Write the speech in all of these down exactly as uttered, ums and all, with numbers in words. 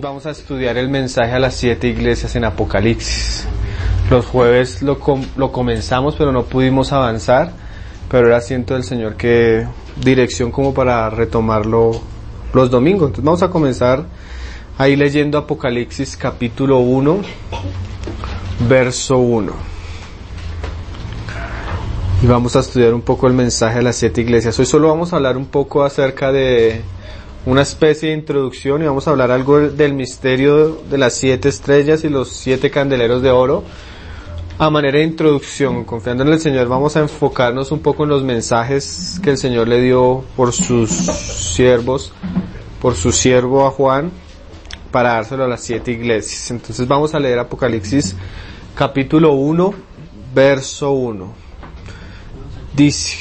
vamos a estudiar el mensaje a las siete iglesias en Apocalipsis. Los jueves lo, com- lo comenzamos, pero no pudimos avanzar, pero ahora siento del Señor que dirección como para retomarlo los domingos. Entonces vamos a comenzar ahí leyendo Apocalipsis capítulo uno, verso uno. Y vamos a estudiar un poco el mensaje a las siete iglesias. Hoy solo vamos a hablar un poco acerca de una especie de introducción y vamos a hablar algo del misterio de las siete estrellas y los siete candeleros de oro. A manera de introducción, confiando en el Señor, vamos a enfocarnos un poco en los mensajes que el Señor le dio por sus siervos, por su siervo a Juan, para dárselo a las siete iglesias. Entonces vamos a leer Apocalipsis capítulo uno, verso uno. Dice: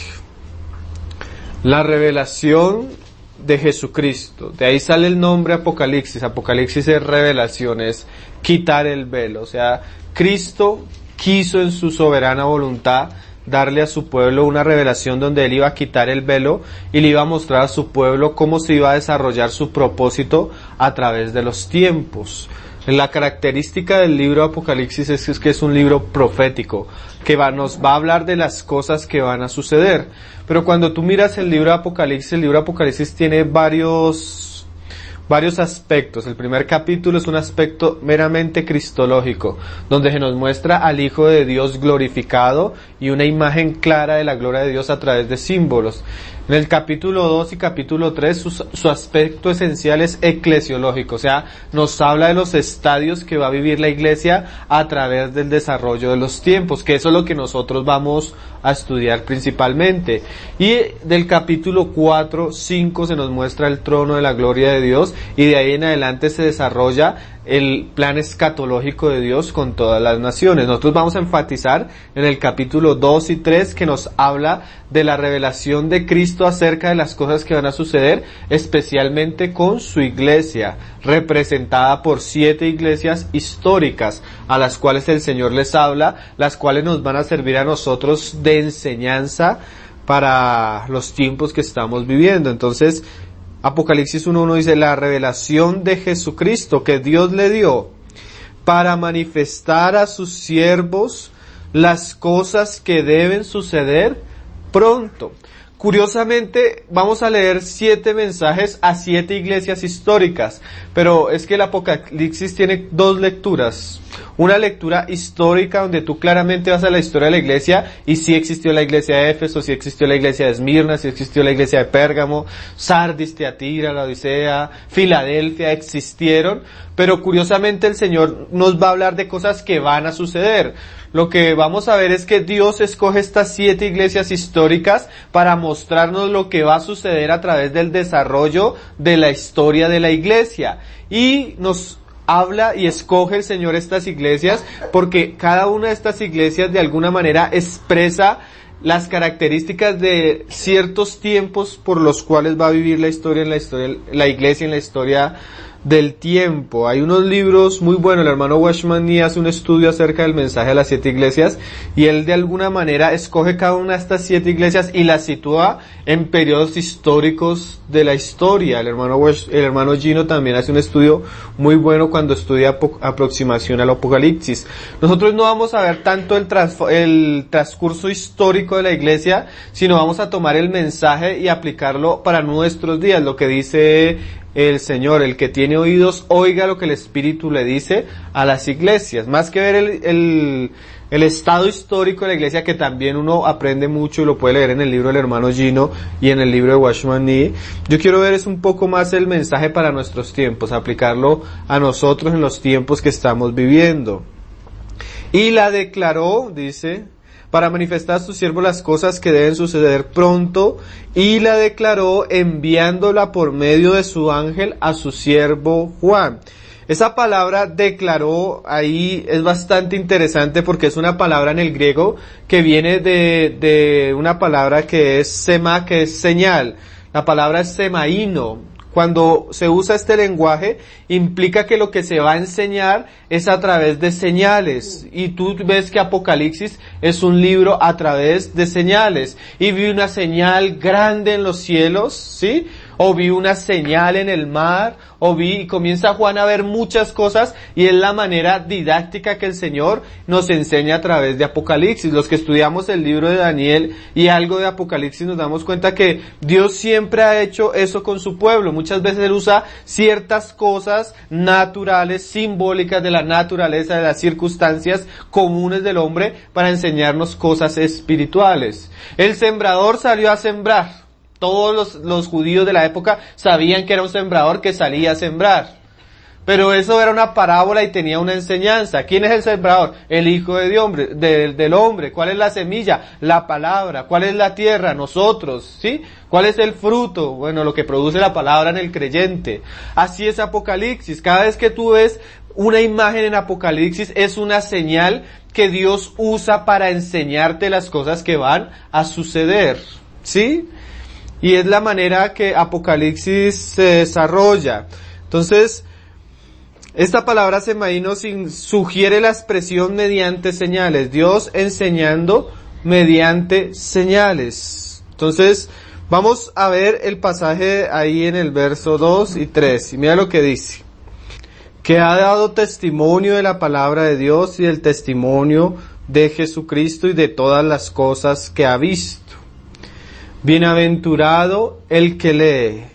la revelación de Jesucristo. De ahí sale el nombre Apocalipsis. Apocalipsis es revelación, es quitar el velo. O sea, Cristo quiso en su soberana voluntad darle a su pueblo una revelación donde Él iba a quitar el velo y le iba a mostrar a su pueblo cómo se iba a desarrollar su propósito a través de los tiempos. La característica del libro de Apocalipsis es, es que es un libro profético, que va, nos va a hablar de las cosas que van a suceder. Pero cuando tú miras el libro de Apocalipsis, el libro de Apocalipsis tiene varios, varios aspectos. El primer capítulo es un aspecto meramente cristológico, donde se nos muestra al Hijo de Dios glorificado y una imagen clara de la gloria de Dios a través de símbolos. En el capítulo dos y capítulo tres su, su aspecto esencial es eclesiológico, o sea, nos habla de los estadios que va a vivir la iglesia a través del desarrollo de los tiempos, que eso es lo que nosotros vamos a estudiar principalmente. Y del capítulo cuatro, cinco se nos muestra el trono de la gloria de Dios y de ahí en adelante se desarrolla el plan escatológico de Dios con todas las naciones. Nosotros vamos a enfatizar en el capítulo dos y tres que nos habla de la revelación de Cristo acerca de las cosas que van a suceder, especialmente con su iglesia, representada por siete iglesias históricas, a las cuales el Señor les habla, las cuales nos van a servir a nosotros de enseñanza para los tiempos que estamos viviendo. Entonces, Apocalipsis uno uno dice: la revelación de Jesucristo que Dios le dio para manifestar a sus siervos las cosas que deben suceder pronto. Curiosamente, vamos a leer siete mensajes a siete iglesias históricas, pero es que el Apocalipsis tiene dos lecturas. Una lectura histórica donde tú claramente vas a la historia de la iglesia y sí existió la iglesia de Éfeso, sí existió la iglesia de Esmirna, sí existió la iglesia de Pérgamo, Sardis, Tiatira, la Odisea, Filadelfia, existieron, pero curiosamente el Señor nos va a hablar de cosas que van a suceder. Lo que vamos a ver es que Dios escoge estas siete iglesias históricas para mostrarnos lo que va a suceder a través del desarrollo de la historia de la iglesia. Y nos habla y escoge el Señor estas iglesias porque cada una de estas iglesias de alguna manera expresa las características de ciertos tiempos por los cuales va a vivir la historia en la historia, la iglesia en la historia del tiempo. Hay unos libros muy buenos, el hermano Watchman Nee hace un estudio acerca del mensaje a las siete iglesias y él de alguna manera escoge cada una de estas siete iglesias y las sitúa en periodos históricos de la historia. El hermano Wash, el hermano Gino también hace un estudio muy bueno cuando estudia apo- aproximación al Apocalipsis. Nosotros no vamos a ver tanto el, trans, el transcurso histórico de la iglesia, sino vamos a tomar el mensaje y aplicarlo para nuestros días, lo que dice el Señor: el que tiene oídos, oiga lo que el Espíritu le dice a las iglesias. Más que ver el, el, el estado histórico de la iglesia, que también uno aprende mucho y lo puede leer en el libro del hermano Gino y en el libro de Watchman Nee, yo quiero ver es un poco más el mensaje para nuestros tiempos, aplicarlo a nosotros en los tiempos que estamos viviendo. Y la declaró, dice, para manifestar a su siervo las cosas que deben suceder pronto, y la declaró enviándola por medio de su ángel a su siervo Juan. Esa palabra declaró ahí es bastante interesante porque es una palabra en el griego que viene de, de una palabra que es sema, que es señal. La palabra es semaíno. Cuando se usa este lenguaje, implica que lo que se va a enseñar es a través de señales. Y tú ves que Apocalipsis es un libro a través de señales. Y vi una señal grande en los cielos, ¿sí? o vi una señal en el mar, o vi, y comienza Juan a ver muchas cosas, y es la manera didáctica que el Señor nos enseña a través de Apocalipsis. Los que estudiamos el libro de Daniel y algo de Apocalipsis nos damos cuenta que Dios siempre ha hecho eso con su pueblo. Muchas veces Él usa ciertas cosas naturales, simbólicas de la naturaleza, de las circunstancias comunes del hombre, para enseñarnos cosas espirituales. El sembrador salió a sembrar. Todos los, los judíos de la época sabían que era un sembrador que salía a sembrar. Pero eso era una parábola y tenía una enseñanza. ¿Quién es el sembrador? El Hijo de hombre, de, del hombre. ¿Cuál es la semilla? La palabra. ¿Cuál es la tierra? Nosotros, ¿sí? ¿Cuál es el fruto? Bueno, lo que produce la palabra en el creyente. Así es Apocalipsis. Cada vez que tú ves una imagen en Apocalipsis, es una señal que Dios usa para enseñarte las cosas que van a suceder, ¿sí? Y es la manera que Apocalipsis se desarrolla. Entonces, esta palabra semaí nos sugiere la expresión mediante señales. Dios enseñando mediante señales. Entonces, vamos a ver el pasaje ahí en el verso dos y tres. Y mira lo que dice. Que ha dado testimonio de la palabra de Dios y del testimonio de Jesucristo y de todas las cosas que ha visto. Bienaventurado el que lee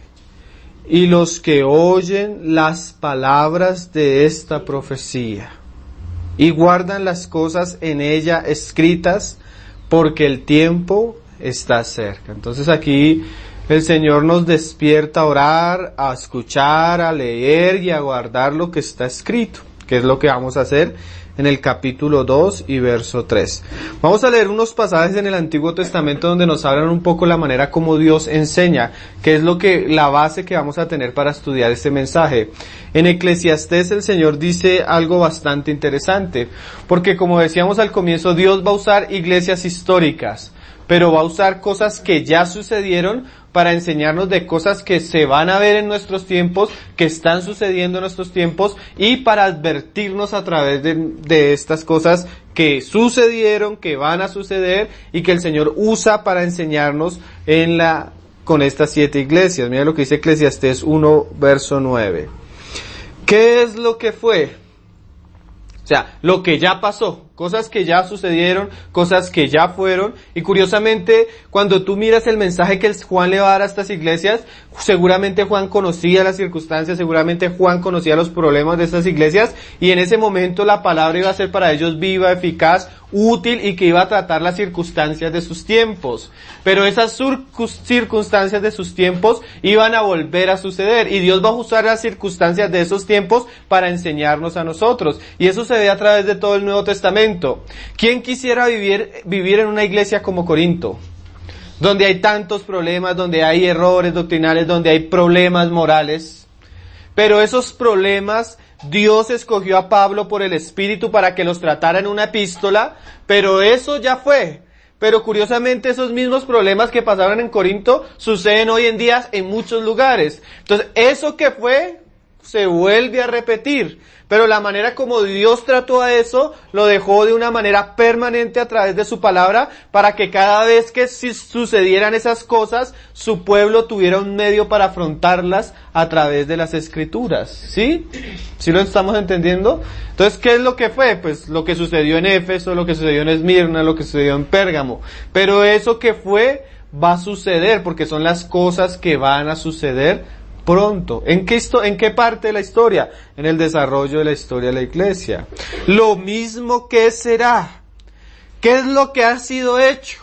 y los que oyen las palabras de esta profecía y guardan las cosas en ella escritas, porque el tiempo está cerca. Entonces aquí el Señor nos despierta a orar, a escuchar, a leer y a guardar lo que está escrito, que es lo que vamos a hacer en el capítulo dos y verso tres. Vamos a leer unos pasajes en el Antiguo Testamento donde nos hablan un poco la manera como Dios enseña, que es lo que, la base que vamos a tener para estudiar este mensaje. En Eclesiastés el Señor dice algo bastante interesante, porque como decíamos al comienzo, Dios va a usar iglesias históricas, pero va a usar cosas que ya sucedieron para enseñarnos de cosas que se van a ver en nuestros tiempos, que están sucediendo en nuestros tiempos, y para advertirnos a través de, de estas cosas que sucedieron, que van a suceder, y que el Señor usa para enseñarnos en la, con estas siete iglesias. Mira lo que dice Eclesiastés uno, verso nueve. ¿Qué es lo que fue? O sea, lo que ya pasó, cosas que ya sucedieron, cosas que ya fueron, y curiosamente, cuando tú miras el mensaje que Juan le va a dar a estas iglesias, seguramente Juan conocía las circunstancias, seguramente Juan conocía los problemas de estas iglesias, y en ese momento la palabra iba a ser para ellos viva, eficaz, útil, y que iba a tratar las circunstancias de sus tiempos. Pero esas circunstancias de sus tiempos iban a volver a suceder, y Dios va a usar las circunstancias de esos tiempos para enseñarnos a nosotros. Y eso se ve a través de todo el Nuevo Testamento. ¿Quién quisiera vivir, vivir en una iglesia como Corinto? Donde hay tantos problemas, donde hay errores doctrinales, donde hay problemas morales. Pero esos problemas, Dios escogió a Pablo por el Espíritu para que los tratara en una epístola, pero eso ya fue. Pero curiosamente esos mismos problemas que pasaron en Corinto suceden hoy en día en muchos lugares. Entonces, eso que fue, se vuelve a repetir. Pero la manera como Dios trató a eso, lo dejó de una manera permanente a través de su palabra, para que cada vez que sucedieran esas cosas, su pueblo tuviera un medio para afrontarlas a través de las Escrituras. ¿Sí? ¿Sí lo estamos entendiendo? Entonces, ¿qué es lo que fue? Pues lo que sucedió en Éfeso, lo que sucedió en Esmirna, lo que sucedió en Pérgamo. Pero eso que fue, va a suceder, porque son las cosas que van a suceder pronto. ¿En qué, ¿En qué parte de la historia? En el desarrollo de la historia de la iglesia. Lo mismo que será. ¿Qué es lo que ha sido hecho?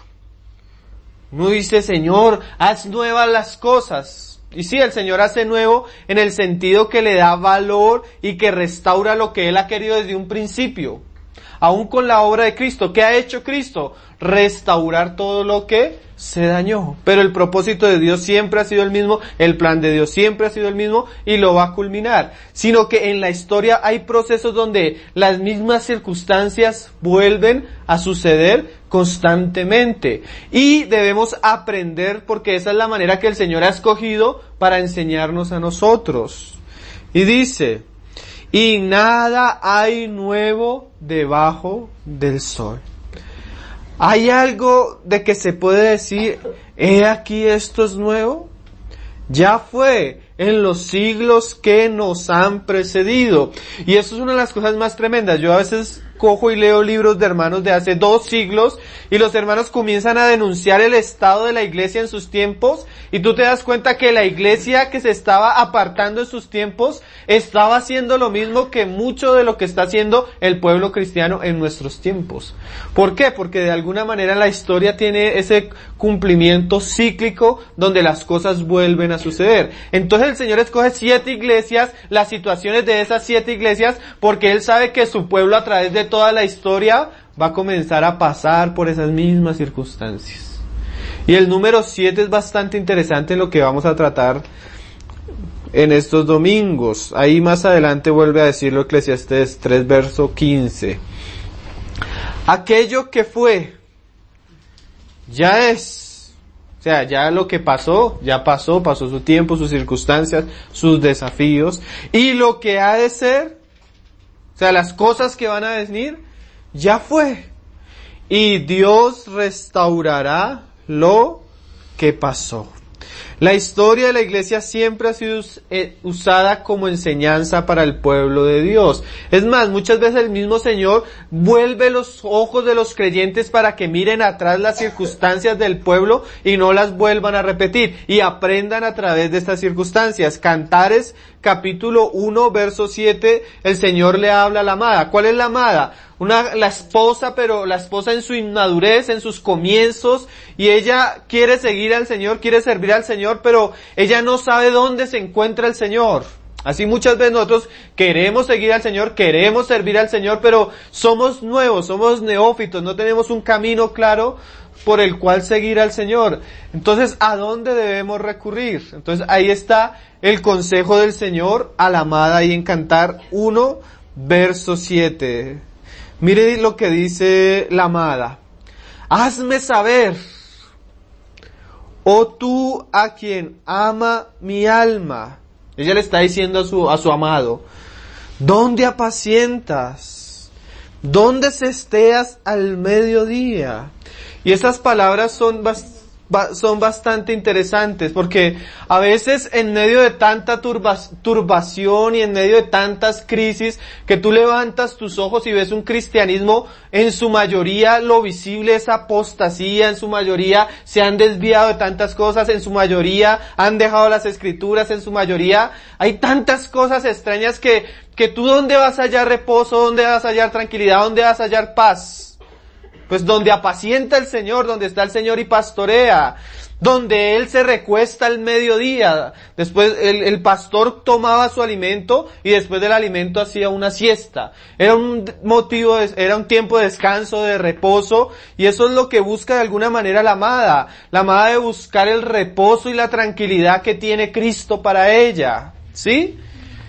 Uno dice, Señor, haz nuevas las cosas. Y sí, el Señor hace nuevo en el sentido que le da valor y que restaura lo que Él ha querido desde un principio. Aún con la obra de Cristo. ¿Qué ha hecho Cristo? Restaurar todo lo que se dañó. Pero el propósito de Dios siempre ha sido el mismo, el plan de Dios siempre ha sido el mismo y lo va a culminar. Sino que en la historia hay procesos donde las mismas circunstancias vuelven a suceder constantemente. Y debemos aprender, porque esa es la manera que el Señor ha escogido para enseñarnos a nosotros. Y dice, y nada hay nuevo debajo del sol. ¿Hay algo de que se puede decir, he aquí esto es nuevo? Ya fue en los siglos que nos han precedido. Y eso es una de las cosas más tremendas. Yo a veces cojo y leo libros de hermanos de hace dos siglos y los hermanos comienzan a denunciar el estado de la iglesia en sus tiempos y tú te das cuenta que la iglesia que se estaba apartando en sus tiempos estaba haciendo lo mismo que mucho de lo que está haciendo el pueblo cristiano en nuestros tiempos. ¿Por qué? Porque de alguna manera la historia tiene ese cumplimiento cíclico donde las cosas vuelven a suceder. Entonces el Señor escoge siete iglesias, las situaciones de esas siete iglesias, porque Él sabe que su pueblo a través de toda la historia va a comenzar a pasar por esas mismas circunstancias. Y el número siete es bastante interesante en lo que vamos a tratar en estos domingos. Ahí más adelante vuelve a decirlo Eclesiastés tres, verso quince. Aquello que fue, ya es. O sea, ya lo que pasó, ya pasó, pasó su tiempo, sus circunstancias, sus desafíos. Y lo que ha de ser, o sea, las cosas que van a venir, ya fue. Y Dios restaurará lo que pasó. La historia de la iglesia siempre ha sido usada como enseñanza para el pueblo de Dios. Es más, muchas veces el mismo Señor vuelve los ojos de los creyentes para que miren atrás las circunstancias del pueblo y no las vuelvan a repetir y aprendan a través de estas circunstancias. Cantares capítulo uno, verso siete, el Señor le habla a la amada. ¿Cuál es la amada? Una, la esposa, pero la esposa en su inmadurez, en sus comienzos, y ella quiere seguir al Señor, quiere servir al Señor, pero ella no sabe dónde se encuentra el Señor. Así muchas veces nosotros queremos seguir al Señor, queremos servir al Señor, pero somos nuevos, somos neófitos, no tenemos un camino claro por el cual seguir al Señor. Entonces, ¿a dónde debemos recurrir? Entonces, ahí está el consejo del Señor a la amada ahí en Cantar uno, verso siete. Mire lo que dice la amada. Hazme saber, oh tú a quien ama mi alma. Ella le está diciendo a su, a su amado, ¿dónde apacientas? ¿Dónde cesteas al mediodía? Y esas palabras son bastante, son bastante interesantes porque a veces en medio de tanta turba, turbación y en medio de tantas crisis que tú levantas tus ojos y ves un cristianismo, en su mayoría lo visible es apostasía, en su mayoría se han desviado de tantas cosas, en su mayoría han dejado las escrituras, en su mayoría hay tantas cosas extrañas que, que tú ¿dónde vas a hallar reposo? ¿Dónde vas a hallar tranquilidad? ¿Dónde vas a hallar paz? Pues donde apacienta el Señor, donde está el Señor y pastorea, donde Él se recuesta al mediodía. Después el, el pastor tomaba su alimento y después del alimento hacía una siesta. Era un motivo, de, era un tiempo de descanso, de reposo, y eso es lo que busca de alguna manera la amada. La amada de buscar el reposo y la tranquilidad que tiene Cristo para ella, ¿sí?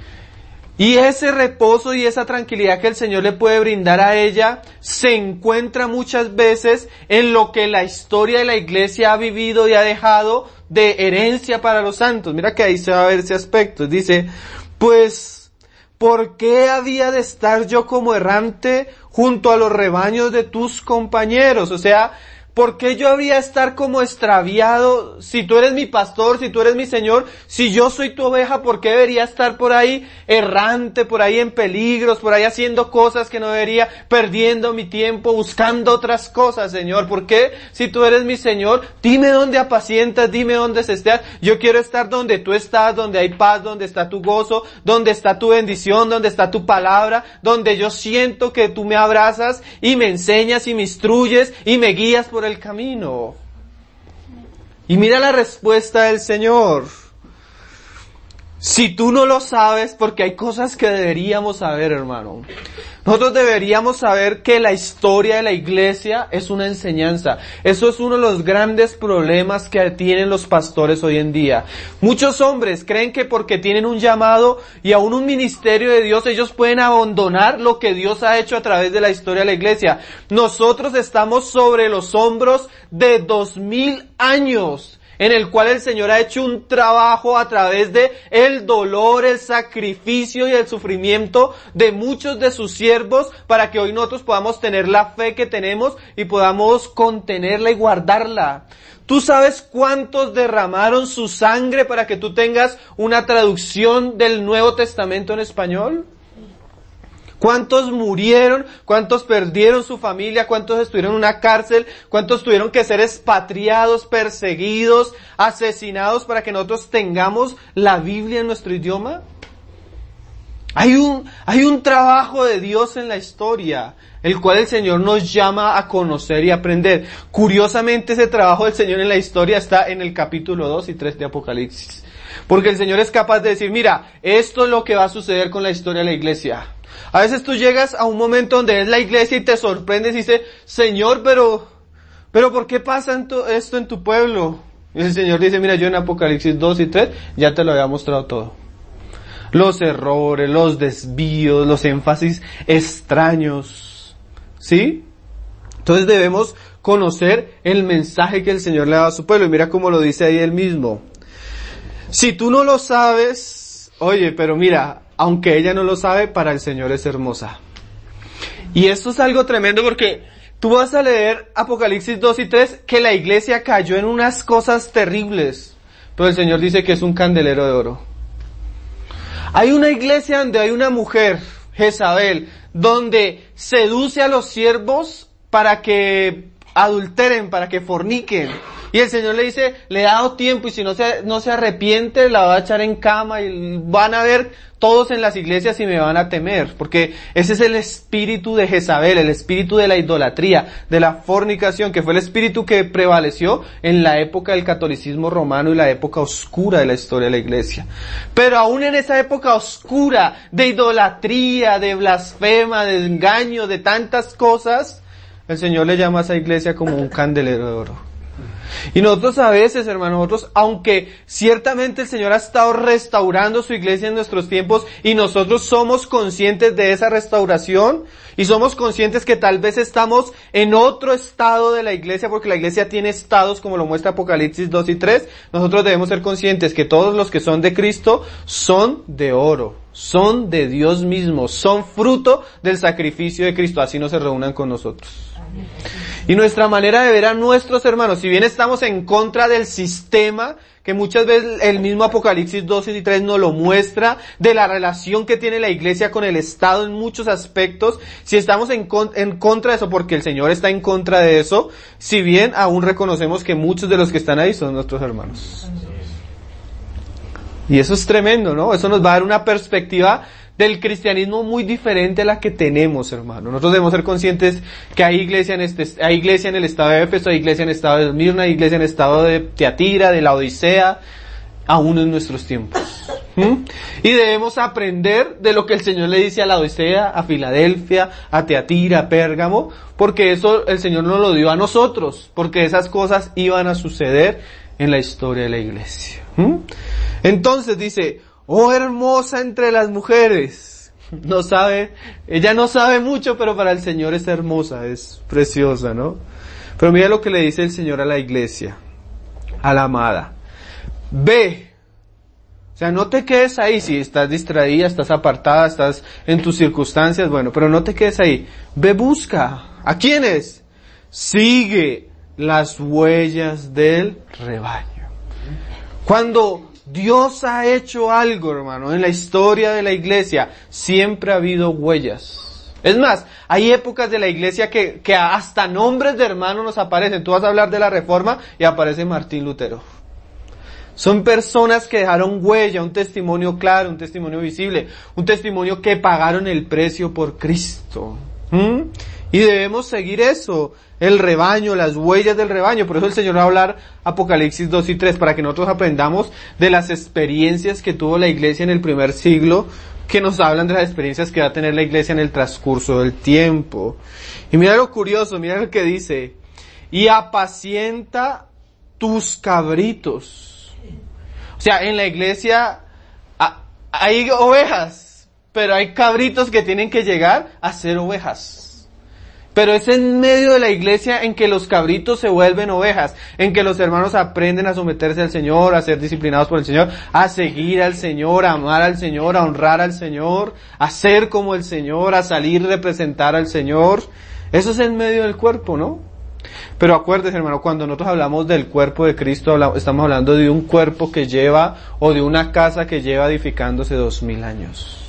Y ese reposo y esa tranquilidad que el Señor le puede brindar a ella se encuentra muchas veces en lo que la historia de la iglesia ha vivido y ha dejado de herencia para los santos. Mira que ahí se va a ver ese aspecto. Dice, pues, ¿por qué había de estar yo como errante junto a los rebaños de tus compañeros? O sea, ¿por qué yo habría de estar como extraviado? Si tú eres mi pastor, si tú eres mi Señor, si yo soy tu oveja, ¿por qué debería estar por ahí errante, por ahí en peligros, por ahí haciendo cosas que no debería, perdiendo mi tiempo, buscando otras cosas, Señor? ¿Por qué? Si tú eres mi Señor, dime dónde apacientas, dime dónde estés. Yo quiero estar donde tú estás, donde hay paz, donde está tu gozo, donde está tu bendición, donde está tu palabra, donde yo siento que tú me abrazas y me enseñas y me instruyes y me guías por el camino. Y mira la respuesta del Señor. Si tú no lo sabes, porque hay cosas que deberíamos saber, hermano. Nosotros deberíamos saber que la historia de la iglesia es una enseñanza. Eso es uno de los grandes problemas que tienen los pastores hoy en día. Muchos hombres creen que porque tienen un llamado y aún un ministerio de Dios, ellos pueden abandonar lo que Dios ha hecho a través de la historia de la iglesia. Nosotros estamos sobre los hombros de dos mil años en el cual el Señor ha hecho un trabajo a través de el dolor, el sacrificio y el sufrimiento de muchos de sus siervos para que hoy nosotros podamos tener la fe que tenemos y podamos contenerla y guardarla. ¿Tú sabes cuántos derramaron su sangre para que tú tengas una traducción del Nuevo Testamento en español? ¿Cuántos murieron? ¿Cuántos perdieron su familia? ¿Cuántos estuvieron en una cárcel? ¿Cuántos tuvieron que ser expatriados, perseguidos, asesinados para que nosotros tengamos la Biblia en nuestro idioma? Hay un, hay un trabajo de Dios en la historia, el cual el Señor nos llama a conocer y aprender. Curiosamente, ese trabajo del Señor en la historia está en el capítulo dos y tres de Apocalipsis. Porque el Señor es capaz de decir, mira, esto es lo que va a suceder con la historia de la iglesia. A veces tú llegas a un momento donde es la iglesia y te sorprendes y dices, Señor, pero, pero ¿por qué pasa en tu, esto en tu pueblo? Y el Señor dice, mira, yo en Apocalipsis dos y tres ya te lo había mostrado todo. Los errores, los desvíos, los énfasis extraños. ¿Sí? Entonces debemos conocer el mensaje que el Señor le da a su pueblo. Y mira cómo lo dice ahí él mismo. Si tú no lo sabes, oye, pero mira, aunque ella no lo sabe, para el Señor es hermosa. Y esto es algo tremendo porque tú vas a leer Apocalipsis dos y tres que la iglesia cayó en unas cosas terribles. Pero el Señor dice que es un candelero de oro. Hay una iglesia donde hay una mujer, Jezabel, donde seduce a los siervos para que adulteren, para que forniquen. Y el Señor le dice, le he dado tiempo y si no se, no se arrepiente, la va a echar en cama y van a ver todos en las iglesias y me van a temer. Porque ese es el espíritu de Jezabel, el espíritu de la idolatría, de la fornicación, que fue el espíritu que prevaleció en la época del catolicismo romano y la época oscura de la historia de la iglesia. Pero aún en esa época oscura, de idolatría, de blasfema, de engaño, de tantas cosas, el Señor le llama a esa iglesia como un candelero de oro. Y nosotros a veces, hermanos, nosotros, aunque ciertamente el Señor ha estado restaurando su iglesia en nuestros tiempos y nosotros somos conscientes de esa restauración y somos conscientes que tal vez estamos en otro estado de la iglesia, porque la iglesia tiene estados como lo muestra Apocalipsis dos y tres, nosotros debemos ser conscientes que todos los que son de Cristo son de oro, son de Dios mismo, son fruto del sacrificio de Cristo, así no se reúnan con nosotros. Y nuestra manera de ver a nuestros hermanos, si bien estamos en contra del sistema, que muchas veces el mismo Apocalipsis dos y tres nos lo muestra, de la relación que tiene la iglesia con el Estado en muchos aspectos, si estamos en, con, en contra de eso, porque el Señor está en contra de eso, si bien aún reconocemos que muchos de los que están ahí son nuestros hermanos. Y eso es tremendo, ¿no? Eso nos va a dar una perspectiva del cristianismo muy diferente a la que tenemos, hermano. Nosotros debemos ser conscientes que hay iglesia en este, hay iglesia en el estado de Éfeso, hay iglesia en el estado de Esmirna, hay iglesia en el estado de Tiatira, de la Odisea, aún en nuestros tiempos. ¿Mm? Y debemos aprender de lo que el Señor le dice a la Odisea, a Filadelfia, a Tiatira, a Pérgamo, porque eso el Señor nos lo dio a nosotros, porque esas cosas iban a suceder en la historia de la iglesia. ¿Mm? Entonces dice, oh hermosa entre las mujeres. No sabe, ella no sabe mucho, pero para el Señor es hermosa, es preciosa, ¿no? Pero mira lo que le dice el Señor a la iglesia, a la amada. Ve. O sea, no te quedes ahí, si estás distraída, estás apartada, estás en tus circunstancias, bueno, pero no te quedes ahí. Ve, busca. ¿A quiénes? Sigue las huellas del rebaño. Cuando Dios ha hecho algo, hermano, en la historia de la iglesia, siempre ha habido huellas. Es más, hay épocas de la iglesia que, que hasta nombres de hermanos nos aparecen. Tú vas a hablar de la Reforma y aparece Martín Lutero. Son personas que dejaron huella, un testimonio claro, un testimonio visible, un testimonio que pagaron el precio por Cristo. ¿Mm? Y debemos seguir eso, el rebaño, las huellas del rebaño. Por eso el Señor va a hablar Apocalipsis dos y tres, para que nosotros aprendamos de las experiencias que tuvo la iglesia en el primer siglo, que nos hablan de las experiencias que va a tener la iglesia en el transcurso del tiempo. Y mira lo curioso, mira lo que dice, y apacienta tus cabritos. O sea, en la iglesia hay ovejas, pero hay cabritos que tienen que llegar a ser ovejas. Pero es en medio de la iglesia en que los cabritos se vuelven ovejas, en que los hermanos aprenden a someterse al Señor, a ser disciplinados por el Señor, a seguir al Señor, a amar al Señor, a honrar al Señor, a ser como el Señor, a salir y representar al Señor. Eso es en medio del cuerpo, ¿no? Pero acuérdese, hermano, cuando nosotros hablamos del cuerpo de Cristo, hablamos, estamos hablando de un cuerpo que lleva, o de una casa que lleva edificándose dos mil años.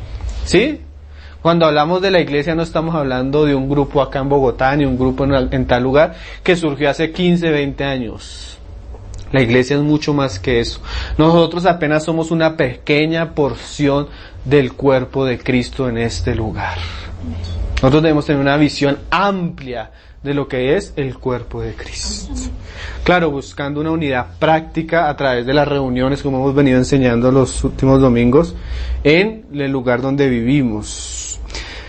¿Sí? Cuando hablamos de la iglesia no estamos hablando de un grupo acá en Bogotá, ni un grupo en, en tal lugar, que surgió hace quince, veinte años. La iglesia es mucho más que eso. Nosotros apenas somos una pequeña porción del cuerpo de Cristo en este lugar. Nosotros debemos tener una visión amplia de lo que es el cuerpo de Cristo. Claro, buscando una unidad práctica a través de las reuniones, como hemos venido enseñando los últimos domingos, en el lugar donde vivimos.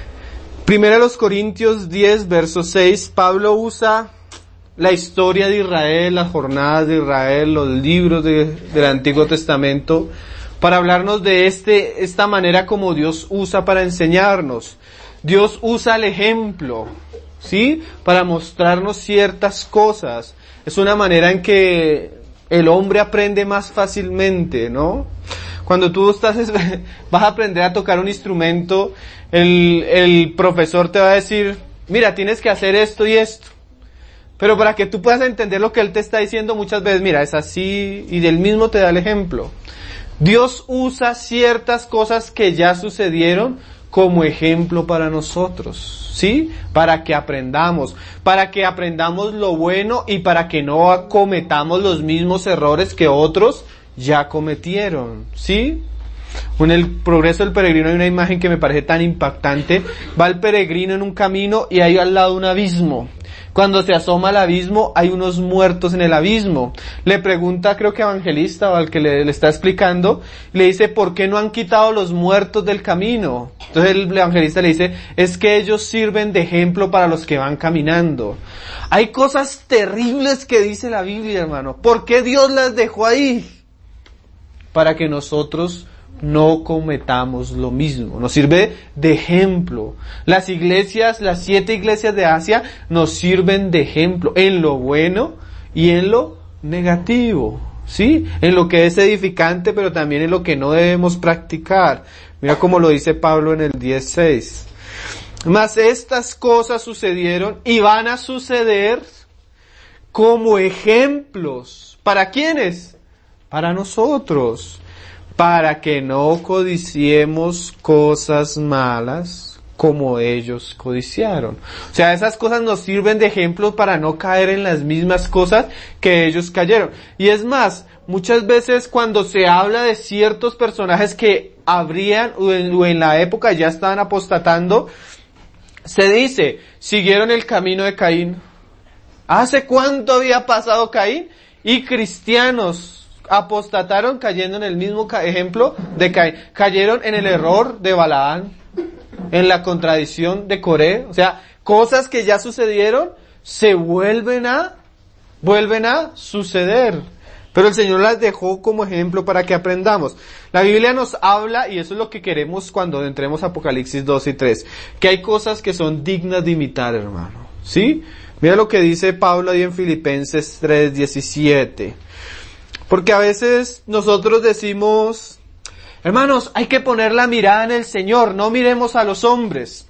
Primero a los Corintios diez, verso seis, Pablo usa la historia de Israel, las jornadas de Israel, los libros de, del Antiguo Testamento, para hablarnos de este, esta manera como Dios usa para enseñarnos. Dios usa el ejemplo, ¿sí? Para mostrarnos ciertas cosas. Es una manera en que el hombre aprende más fácilmente, ¿no? Cuando tú estás, vas a aprender a tocar un instrumento, el, el profesor te va a decir, mira, tienes que hacer esto y esto. Pero para que tú puedas entender lo que él te está diciendo muchas veces, mira, es así, y del mismo te da el ejemplo. Dios usa ciertas cosas que ya sucedieron como ejemplo para nosotros, ¿sí? Para que aprendamos, para que aprendamos lo bueno y para que no cometamos los mismos errores que otros ya cometieron, ¿sí? En el progreso del peregrino hay una imagen que me parece tan impactante. Va el peregrino en un camino y hay al lado un abismo. Cuando se asoma al abismo, hay unos muertos en el abismo. Le pregunta, creo que evangelista o al que le, le está explicando, le dice, ¿por qué no han quitado los muertos del camino? Entonces el evangelista le dice, es que ellos sirven de ejemplo para los que van caminando. Hay cosas terribles que dice la Biblia, hermano. ¿Por qué Dios las dejó ahí? Para que nosotros no cometamos lo mismo. Nos sirve de ejemplo. Las iglesias, las siete iglesias de Asia nos sirven de ejemplo en lo bueno y en lo negativo, ¿sí? En lo que es edificante, pero también en lo que no debemos practicar. Mira cómo lo dice Pablo en el diez seis. Mas estas cosas sucedieron y van a suceder como ejemplos. ¿Para quiénes? Para nosotros. Para que no codiciemos cosas malas como ellos codiciaron. O sea, esas cosas nos sirven de ejemplo para no caer en las mismas cosas que ellos cayeron. Y es más, muchas veces cuando se habla de ciertos personajes que habrían o en, o en la época ya estaban apostatando, se dice, siguieron el camino de Caín. ¿Hace cuánto había pasado Caín? Y cristianos apostataron cayendo en el mismo ejemplo de Caín. Cayeron en el error de Balaán, en la contradicción de Coré. O sea, cosas que ya sucedieron se vuelven a, vuelven a suceder. Pero el Señor las dejó como ejemplo para que aprendamos. La Biblia nos habla, y eso es lo que queremos cuando entremos a Apocalipsis dos y tres, que hay cosas que son dignas de imitar, hermano. ¿Sí? Mira lo que dice Pablo ahí en Filipenses tres diecisiete. Porque a veces nosotros decimos, hermanos, hay que poner la mirada en el Señor, no miremos a los hombres.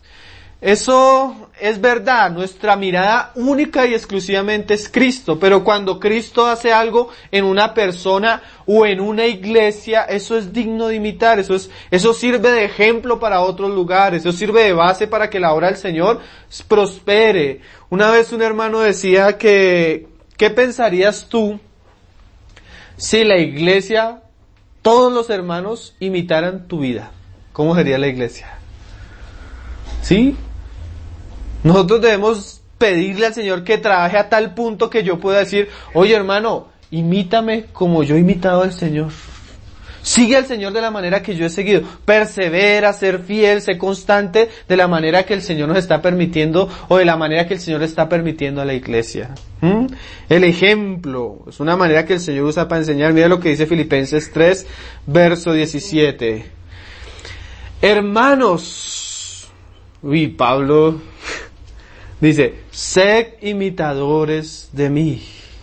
Eso es verdad, nuestra mirada única y exclusivamente es Cristo, pero cuando Cristo hace algo en una persona o en una iglesia, eso es digno de imitar, eso es, eso sirve de ejemplo para otros lugares, eso sirve de base para que la obra del Señor prospere. Una vez un hermano decía que, ¿qué pensarías tú si la iglesia, todos los hermanos imitaran tu vida? ¿Cómo sería la iglesia? ¿Sí? Nosotros debemos pedirle al Señor que trabaje a tal punto que yo pueda decir, oye hermano, imítame como yo he imitado al Señor. Sigue al Señor de la manera que yo he seguido. Persevera, ser fiel, ser constante de la manera que el Señor nos está permitiendo o de la manera que el Señor está permitiendo a la iglesia. ¿Mm? El ejemplo es una manera que el Señor usa para enseñar. Mira lo que dice Filipenses tres, verso diecisiete. Hermanos, uy, Pablo dice, sed imitadores de mí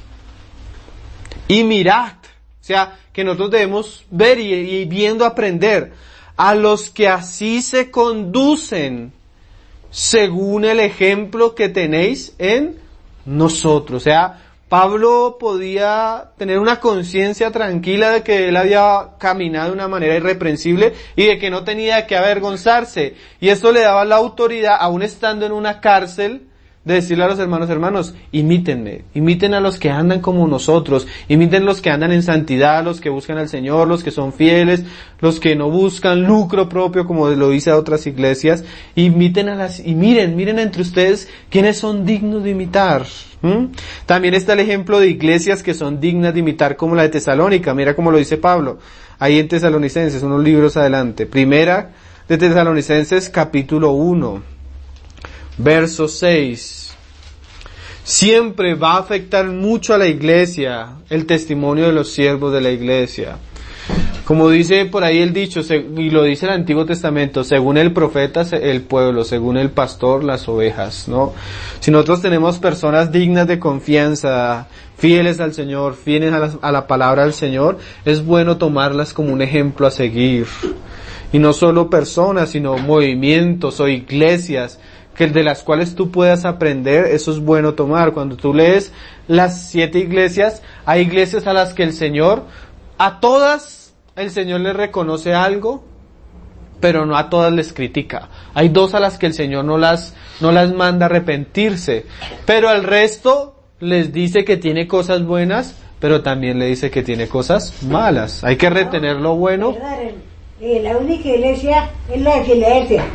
y mirad. O sea, que nosotros debemos ver y, y viendo aprender a los que así se conducen según el ejemplo que tenéis en nosotros. O sea, Pablo podía tener una conciencia tranquila de que él había caminado de una manera irreprensible y de que no tenía que avergonzarse. Y eso le daba la autoridad, aún estando en una cárcel, de decirle a los hermanos, hermanos, imítenme, imiten a los que andan como nosotros, imiten los que andan en santidad, los que buscan al Señor, los que son fieles, los que no buscan lucro propio, como lo dice a otras iglesias, imiten a las, y miren, miren entre ustedes quiénes son dignos de imitar. ¿Mm? También está el ejemplo de iglesias que son dignas de imitar, como la de Tesalónica, mira cómo lo dice Pablo, ahí en Tesalonicenses, unos libros adelante, primera de Tesalonicenses capítulo uno. Verso seis. Siempre va a afectar mucho a la iglesia el testimonio de los siervos de la iglesia. Como dice por ahí el dicho, y lo dice el Antiguo Testamento, según el profeta, el pueblo, según el pastor, las ovejas, ¿no? Si nosotros tenemos personas dignas de confianza, fieles al Señor, fieles a la, a la palabra del Señor, es bueno tomarlas como un ejemplo a seguir. Y no solo personas, sino movimientos o iglesias, que de las cuales tú puedas aprender, eso es bueno tomar. Cuando tú lees las siete iglesias, hay iglesias a las que el Señor, a todas el Señor les reconoce algo, pero no a todas les critica. Hay dos a las que el Señor no las, no las manda a arrepentirse, pero al resto les dice que tiene cosas buenas, pero también le dice que tiene cosas malas. Hay que retener lo bueno. La única iglesia es la de Filadelfia.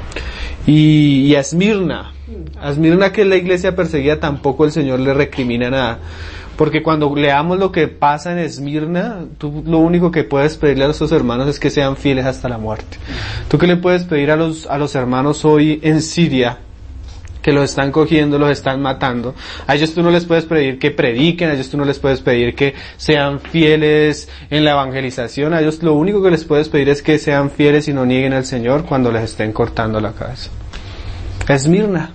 Y, y a Esmirna, a Esmirna, que es la iglesia perseguida, tampoco el Señor le recrimina nada. Porque cuando leamos lo que pasa en Esmirna, tú lo único que puedes pedirle a esos hermanos es que sean fieles hasta la muerte. ¿Tú qué le puedes pedir a los, a los hermanos hoy en Siria? Que los están cogiendo, los están matando. A ellos tú no les puedes pedir que prediquen, a ellos tú no les puedes pedir que sean fieles en la evangelización, a ellos lo único que les puedes pedir es que sean fieles y no nieguen al Señor cuando les estén cortando la cabeza. Esmirna.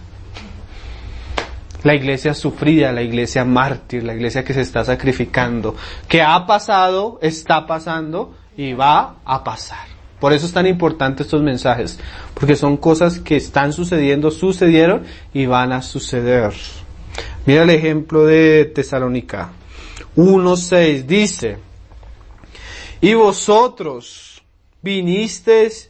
La iglesia sufrida, la iglesia mártir, la iglesia que se está sacrificando, que ha pasado, está pasando y va a pasar. Por eso es tan importante estos mensajes, porque son cosas que están sucediendo, sucedieron y van a suceder. Mira el ejemplo de Tesalónica. uno seis dice, y vosotros vinisteis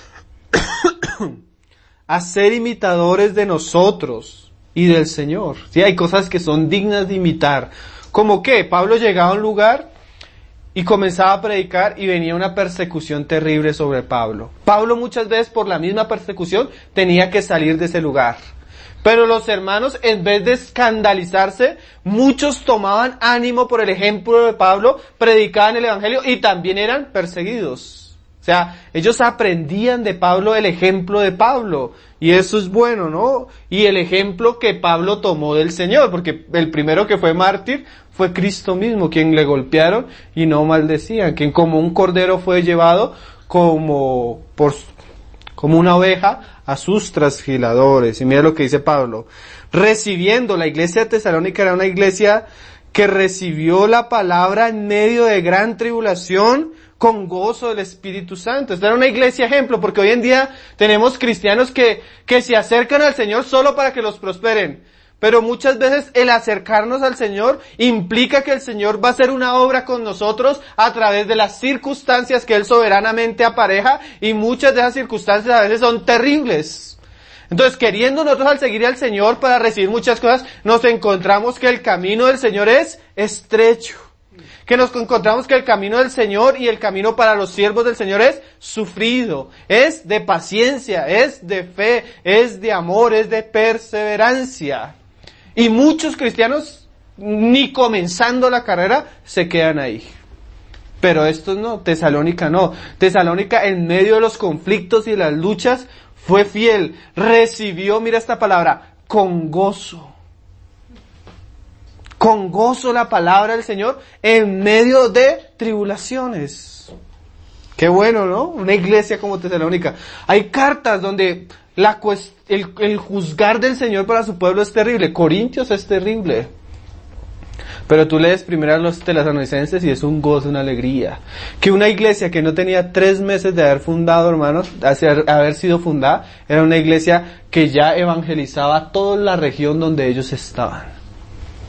a ser imitadores de nosotros y del Señor. Sí, hay cosas que son dignas de imitar. ¿Cómo qué? Pablo llegaba a un lugar y comenzaba a predicar y venía una persecución terrible sobre Pablo. Pablo muchas veces por la misma persecución tenía que salir de ese lugar. Pero los hermanos, en vez de escandalizarse, muchos tomaban ánimo por el ejemplo de Pablo, predicaban el evangelio y también eran perseguidos. O sea, ellos aprendían de Pablo el ejemplo de Pablo. Y eso es bueno, ¿no? Y el ejemplo que Pablo tomó del Señor, porque el primero que fue mártir fue Cristo mismo, quien le golpearon y no maldecían, quien como un cordero fue llevado como por, como una oveja a sus trasquiladores. Y mira lo que dice Pablo. Recibiendo, la iglesia de Tesalónica era una iglesia que recibió la palabra en medio de gran tribulación, con gozo del Espíritu Santo. Esta era una iglesia ejemplo, porque hoy en día tenemos cristianos que, que se acercan al Señor solo para que los prosperen. Pero muchas veces el acercarnos al Señor implica que el Señor va a hacer una obra con nosotros a través de las circunstancias que Él soberanamente apareja, y muchas de esas circunstancias a veces son terribles. Entonces, queriendo nosotros al seguir al Señor para recibir muchas cosas, nos encontramos que el camino del Señor es estrecho. Que nos encontramos que el camino del Señor y el camino para los siervos del Señor es sufrido, es de paciencia, es de fe, es de amor, es de perseverancia. Y muchos cristianos, ni comenzando la carrera, se quedan ahí. Pero estos no, Tesalónica no. Tesalónica, en medio de los conflictos y las luchas, fue fiel, recibió, mira esta palabra, con gozo. Con gozo la palabra del Señor en medio de tribulaciones. Qué bueno, ¿no? Una iglesia como Tesalónica. Hay cartas donde la cuest- el, el juzgar del Señor para su pueblo es terrible. Corintios es terrible. Pero tú lees primero a los tesalonicenses y es un gozo, una alegría. Que una iglesia que no tenía tres meses de haber fundado, hermanos, de haber sido fundada, era una iglesia que ya evangelizaba toda la región donde ellos estaban.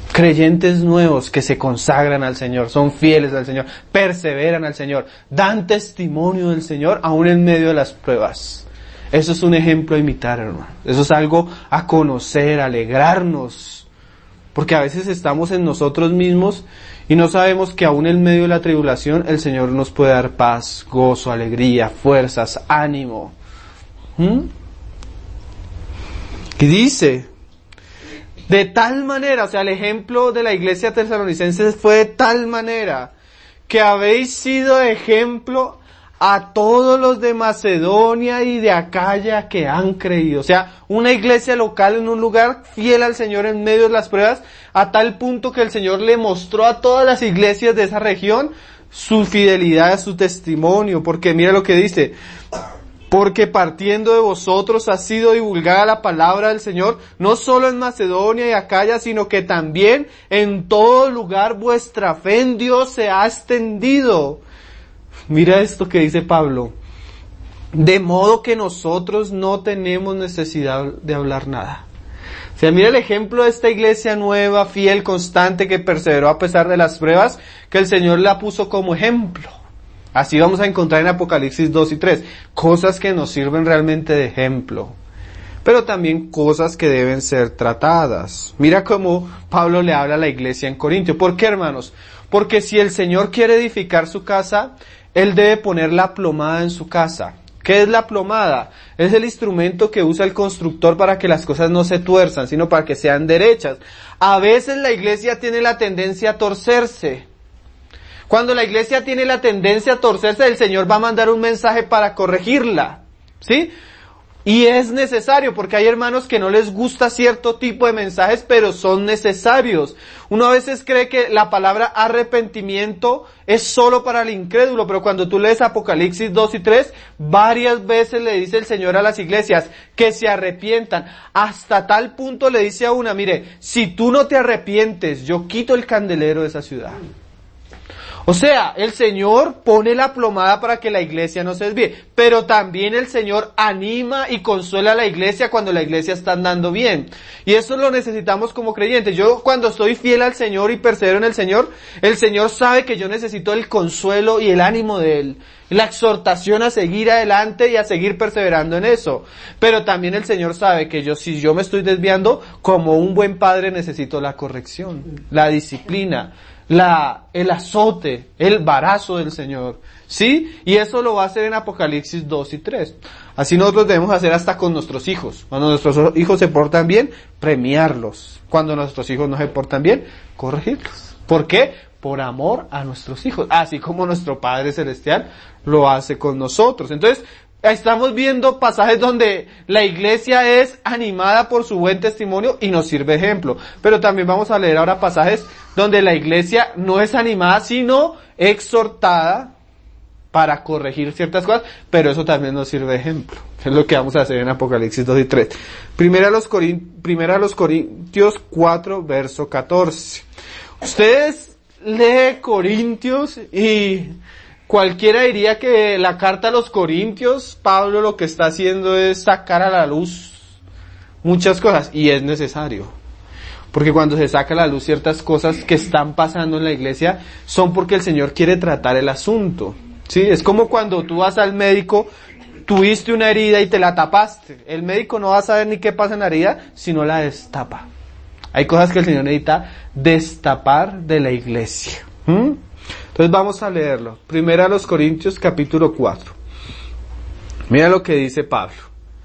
creyentes nuevos que se consagran al Señor, son fieles al Señor, perseveran al Señor, dan testimonio del Señor aún en medio de las pruebas. Eso es un ejemplo a imitar, hermano. Eso es algo a conocer, a alegrarnos. Porque a veces estamos en nosotros mismos y no sabemos que aún en medio de la tribulación el Señor nos puede dar paz, gozo, alegría, fuerzas, ánimo. ¿Mm? Y dice, de tal manera, o sea, el ejemplo de la iglesia tesalonicense fue de tal manera que habéis sido ejemplo a todos los de Macedonia y de Acaya que han creído. O sea, una iglesia local en un lugar fiel al Señor en medio de las pruebas, a tal punto que el Señor le mostró a todas las iglesias de esa región su fidelidad, su testimonio. Porque mira lo que dice, porque partiendo de vosotros ha sido divulgada la palabra del Señor, no solo en Macedonia y Acaya, sino que también en todo lugar vuestra fe en Dios se ha extendido. Mira esto que dice Pablo, de modo que nosotros no tenemos necesidad de hablar nada. O sea, mira el ejemplo de esta iglesia nueva, fiel, constante, que perseveró a pesar de las pruebas, que el Señor la puso como ejemplo. Así vamos a encontrar en Apocalipsis dos y tres, cosas que nos sirven realmente de ejemplo, pero también cosas que deben ser tratadas. Mira cómo Pablo le habla a la iglesia en Corintio. ¿Por qué, hermanos? Porque si el Señor quiere edificar su casa, Él debe poner la plomada en su casa. ¿Qué es la plomada? Es el instrumento que usa el constructor para que las cosas no se tuerzan, sino para que sean derechas. A veces la iglesia tiene la tendencia a torcerse. Cuando la iglesia tiene la tendencia a torcerse, el Señor va a mandar un mensaje para corregirla. ¿Sí? Y es necesario, porque hay hermanos que no les gusta cierto tipo de mensajes, pero son necesarios. Uno a veces cree que la palabra arrepentimiento es solo para el incrédulo, pero cuando tú lees Apocalipsis dos y tres, varias veces le dice el Señor a las iglesias que se arrepientan. Hasta tal punto le dice a una, mire, si tú no te arrepientes, yo quito el candelero de esa ciudad. O sea, el Señor pone la plomada para que la iglesia no se desvíe, pero también el Señor anima y consuela a la iglesia cuando la iglesia está andando bien. Y eso lo necesitamos como creyentes. Yo cuando estoy fiel al Señor y persevero en el Señor, el Señor sabe que yo necesito el consuelo y el ánimo de Él, la exhortación a seguir adelante y a seguir perseverando en eso. Pero también el Señor sabe que yo, si yo me estoy desviando, como un buen padre necesito la corrección, la disciplina, La, el azote, el varazo del Señor, ¿sí? Y eso lo va a hacer en Apocalipsis dos y tres. Así nosotros debemos hacer hasta con nuestros hijos. Cuando nuestros hijos se portan bien, premiarlos. Cuando nuestros hijos no se portan bien, corregirlos. ¿Por qué? Por amor a nuestros hijos. Así como nuestro Padre Celestial lo hace con nosotros. Entonces, estamos viendo pasajes donde la iglesia es animada por su buen testimonio y nos sirve ejemplo. Pero también vamos a leer ahora pasajes donde la iglesia no es animada, sino exhortada para corregir ciertas cosas, pero eso también nos sirve de ejemplo. Es lo que vamos a hacer en Apocalipsis dos y tres. Primera a los, Corin- Primera a los Corintios cuatro, verso catorce. Ustedes leen Corintios y cualquiera diría que la carta a los Corintios, Pablo lo que está haciendo es sacar a la luz muchas cosas, y es necesario. Porque cuando se saca a la luz ciertas cosas que están pasando en la iglesia, son porque el Señor quiere tratar el asunto. ¿Sí? Es como cuando tú vas al médico, tuviste una herida y te la tapaste. El médico no va a saber ni qué pasa en la herida, sino la destapa. Hay cosas que el Señor necesita destapar de la iglesia. ¿Mm? Entonces vamos a leerlo. Primera a los Corintios capítulo cuatro. Mira lo que dice Pablo.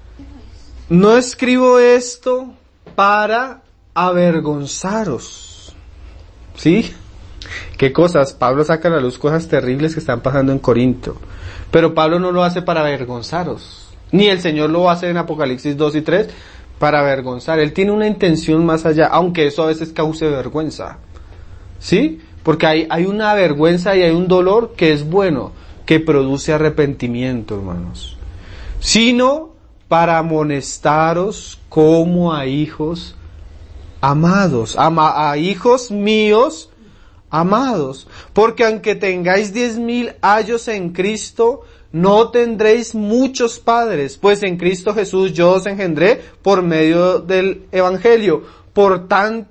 No escribo esto para avergonzaros. ¿Sí? ¿Qué cosas? Pablo saca a la luz cosas terribles que están pasando en Corinto. Pero Pablo no lo hace para avergonzaros. Ni el Señor lo hace en Apocalipsis dos y tres para avergonzar. Él tiene una intención más allá, aunque eso a veces cause vergüenza. ¿Sí? Porque hay, hay una vergüenza y hay un dolor que es bueno, que produce arrepentimiento, hermanos. Sino para amonestaros como a hijos amados, ama, a hijos míos amados. Porque aunque tengáis diez mil años en Cristo, no tendréis muchos padres, pues en Cristo Jesús yo os engendré por medio del Evangelio. Por tanto,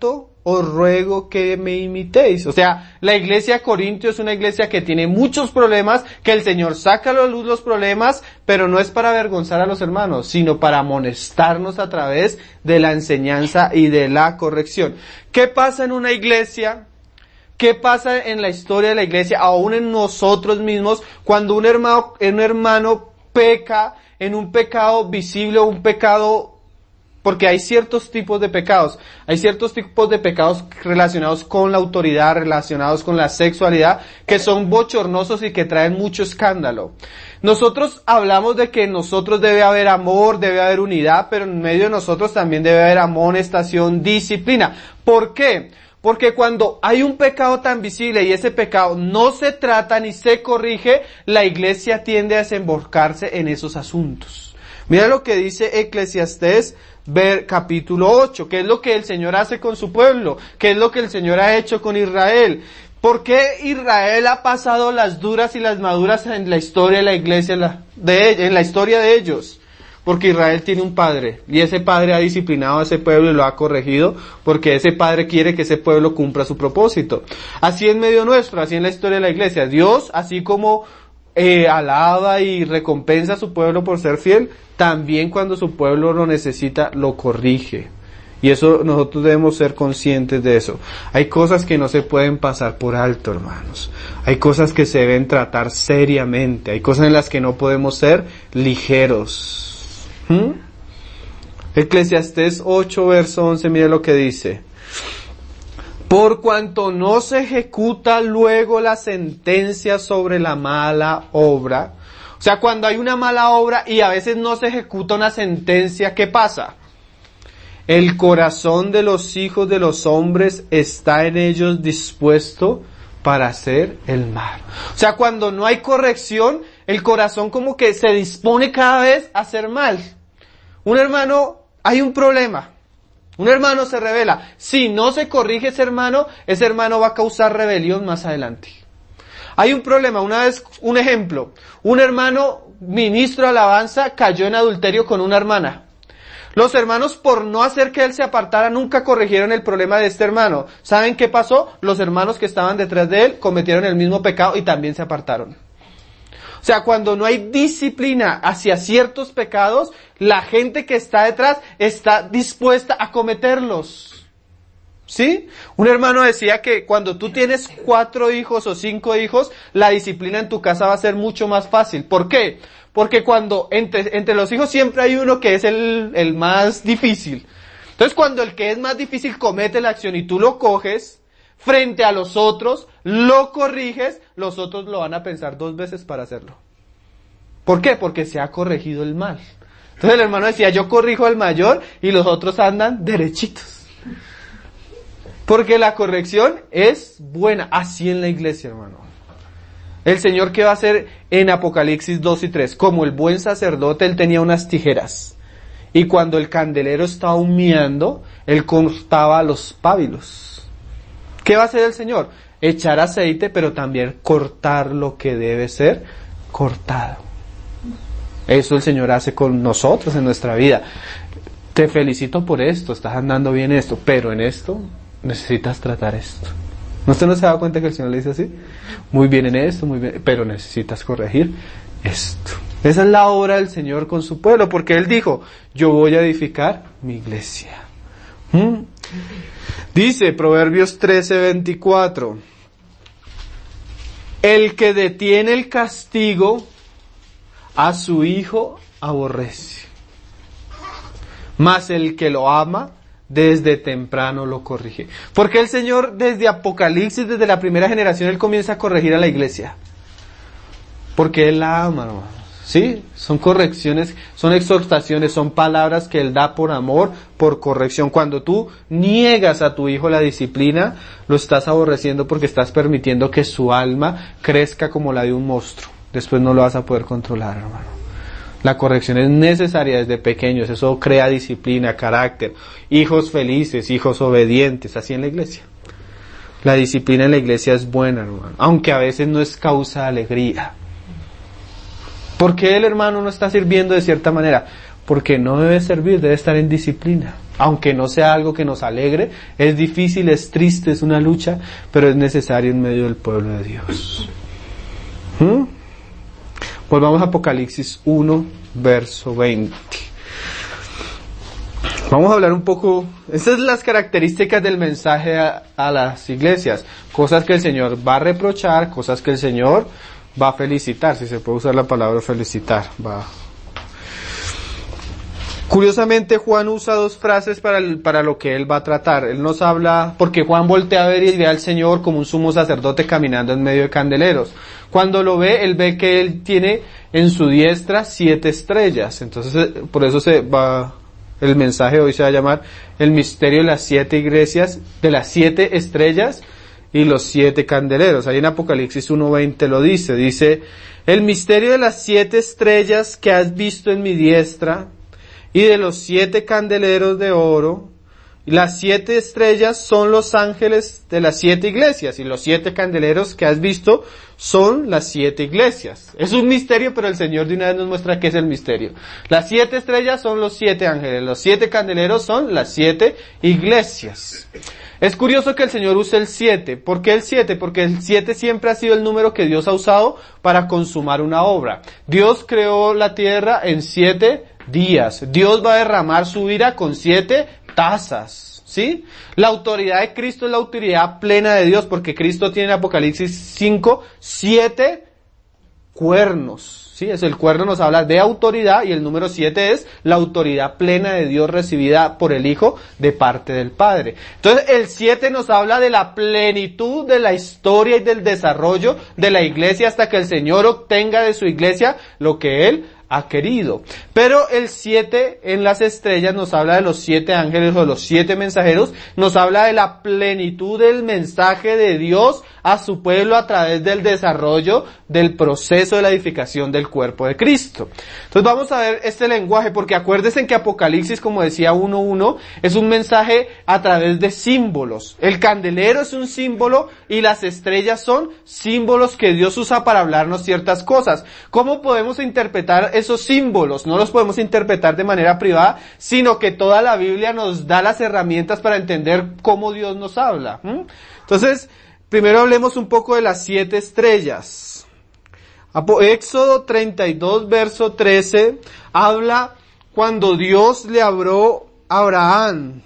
os ruego que me imitéis. O sea, la iglesia de Corintio es una iglesia que tiene muchos problemas, que el Señor saca a la luz los problemas, pero no es para avergonzar a los hermanos, sino para amonestarnos a través de la enseñanza y de la corrección. ¿Qué pasa en una iglesia? ¿Qué pasa en la historia de la iglesia, aún en nosotros mismos, cuando un hermano, un hermano peca en un pecado visible o un pecado? Porque hay ciertos tipos de pecados, hay ciertos tipos de pecados relacionados con la autoridad, relacionados con la sexualidad, que son bochornosos y que traen mucho escándalo. Nosotros hablamos de que en nosotros debe haber amor, debe haber unidad, pero en medio de nosotros también debe haber amonestación, disciplina. ¿Por qué? Porque cuando hay un pecado tan visible y ese pecado no se trata ni se corrige, la iglesia tiende a desembocarse en esos asuntos. Mira lo que dice Eclesiastés, ver capítulo ocho, qué es lo que el Señor hace con su pueblo, qué es lo que el Señor ha hecho con Israel. ¿Por qué Israel ha pasado las duras y las maduras en la historia de la iglesia, de, en la historia de ellos? Porque Israel tiene un padre, y ese padre ha disciplinado a ese pueblo y lo ha corregido, porque ese padre quiere que ese pueblo cumpla su propósito. Así en medio nuestro, así en la historia de la iglesia, Dios, así como eh, alaba y recompensa a su pueblo por ser fiel, también cuando su pueblo lo necesita, lo corrige. Y eso, nosotros debemos ser conscientes de eso. Hay cosas que no se pueden pasar por alto, hermanos. Hay cosas que se deben tratar seriamente. Hay cosas en las que no podemos ser ligeros. ¿Hmm? Eclesiastés ocho, verso once, mire lo que dice. Por cuanto no se ejecuta luego la sentencia sobre la mala obra. O sea, cuando hay una mala obra y a veces no se ejecuta una sentencia, ¿qué pasa? El corazón de los hijos de los hombres está en ellos dispuesto para hacer el mal. O sea, cuando no hay corrección, el corazón como que se dispone cada vez a hacer mal. Un hermano, hay un problema. Un hermano se rebela. Si no se corrige ese hermano, ese hermano va a causar rebelión más adelante. Hay un problema. Una vez, un ejemplo. Un hermano, ministro de alabanza, cayó en adulterio con una hermana. Los hermanos, por no hacer que él se apartara, nunca corrigieron el problema de este hermano. ¿Saben qué pasó? Los hermanos que estaban detrás de él cometieron el mismo pecado y también se apartaron. O sea, cuando no hay disciplina hacia ciertos pecados, la gente que está detrás está dispuesta a cometerlos. ¿Sí? Un hermano decía que cuando tú tienes cuatro hijos o cinco hijos, la disciplina en tu casa va a ser mucho más fácil. ¿Por qué? Porque cuando entre, entre los hijos siempre hay uno que es el, el más difícil. Entonces cuando el que es más difícil comete la acción y tú lo coges, frente a los otros, lo corriges, los otros lo van a pensar dos veces para hacerlo. ¿Por qué? Porque se ha corregido el mal. Entonces el hermano decía, yo corrijo al mayor y los otros andan derechitos. Porque la corrección es buena. Así en la iglesia, hermano. El Señor, ¿qué va a hacer en Apocalipsis dos y tres? Como el buen sacerdote, él tenía unas tijeras. Y cuando el candelero estaba humeando, él cortaba los pábilos. ¿Qué va a hacer el Señor? Echar aceite, pero también cortar lo que debe ser cortado. Eso el Señor hace con nosotros en nuestra vida. Te felicito por esto, estás andando bien esto, pero en esto necesitas tratar esto. ¿No usted no se da cuenta que el Señor le dice así? Muy bien en esto, muy bien, pero necesitas corregir esto. Esa es la obra del Señor con su pueblo, porque Él dijo, yo voy a edificar mi iglesia. ¿Mm? Dice Proverbios trece veinticuatro, el que detiene el castigo a su hijo aborrece, mas el que lo ama desde temprano lo corrige. Porque el Señor desde Apocalipsis, desde la primera generación, Él comienza a corregir a la iglesia. Porque Él la ama, hermanos. ¿Sí? Son correcciones, son exhortaciones, son palabras que Él da por amor, por corrección. Cuando tú niegas a tu hijo la disciplina, lo estás aborreciendo porque estás permitiendo que su alma crezca como la de un monstruo. Después no lo vas a poder controlar, hermano. La corrección es necesaria desde pequeños, eso crea disciplina, carácter, hijos felices, hijos obedientes, así en la iglesia. La disciplina en la iglesia es buena, hermano, aunque a veces no es causa de alegría. ¿Por qué el hermano no está sirviendo de cierta manera? porque no debe servir, debe estar en disciplina. Aunque no sea algo que nos alegre, es difícil, es triste, es una lucha, pero es necesario en medio del pueblo de Dios. ¿Mm? Volvamos a Apocalipsis uno, verso veinte. Vamos a hablar un poco, estas son las características del mensaje a, a las iglesias, cosas que el Señor va a reprochar, cosas que el Señor va a felicitar, si se puede usar la palabra felicitar. Va. Curiosamente Juan usa dos frases para, el, para lo que él va a tratar. Él nos habla, porque Juan voltea a ver y ve al Señor como un sumo sacerdote caminando en medio de candeleros. Cuando lo ve, él ve que él tiene en su diestra siete estrellas. Entonces, por eso se va... El mensaje hoy se va a llamar el misterio de las siete iglesias, de las siete estrellas y los siete candeleros. Ahí en Apocalipsis uno veinte lo dice, dice, el misterio de las siete estrellas que has visto en mi diestra y de los siete candeleros de oro. Las siete estrellas son los ángeles de las siete iglesias y los siete candeleros que has visto son las siete iglesias. Es un misterio, pero el Señor de una vez nos muestra qué es el misterio. Las siete estrellas son los siete ángeles, los siete candeleros son las siete iglesias. Es curioso que el Señor use el siete. ¿Por qué el siete? Porque el siete siempre ha sido el número que Dios ha usado para consumar una obra. Dios creó la tierra en siete días. Dios va a derramar su ira con siete tazas, ¿sí? La autoridad de Cristo es la autoridad plena de Dios, porque Cristo tiene en Apocalipsis cinco, siete cuernos, ¿sí? Es el cuerno, nos habla de autoridad, y el número siete es la autoridad plena de Dios recibida por el Hijo de parte del Padre. Entonces el siete nos habla de la plenitud de la historia y del desarrollo de la iglesia hasta que el Señor obtenga de su iglesia lo que Él ha querido. Pero el siete en las estrellas nos habla de los siete ángeles o de los siete mensajeros, nos habla de la plenitud del mensaje de Dios a su pueblo a través del desarrollo del proceso de la edificación del cuerpo de Cristo. Entonces vamos a ver este lenguaje, porque acuérdense que Apocalipsis, como decía uno uno, es un mensaje a través de símbolos. El candelero es un símbolo y las estrellas son símbolos que Dios usa para hablarnos ciertas cosas. ¿Cómo podemos interpretar esos símbolos? No los podemos interpretar de manera privada, sino que toda la Biblia nos da las herramientas para entender cómo Dios nos habla. ¿Mm? Entonces, primero hablemos un poco de las siete estrellas. Éxodo treinta y dos, verso trece, habla cuando Dios le habló a Abraham,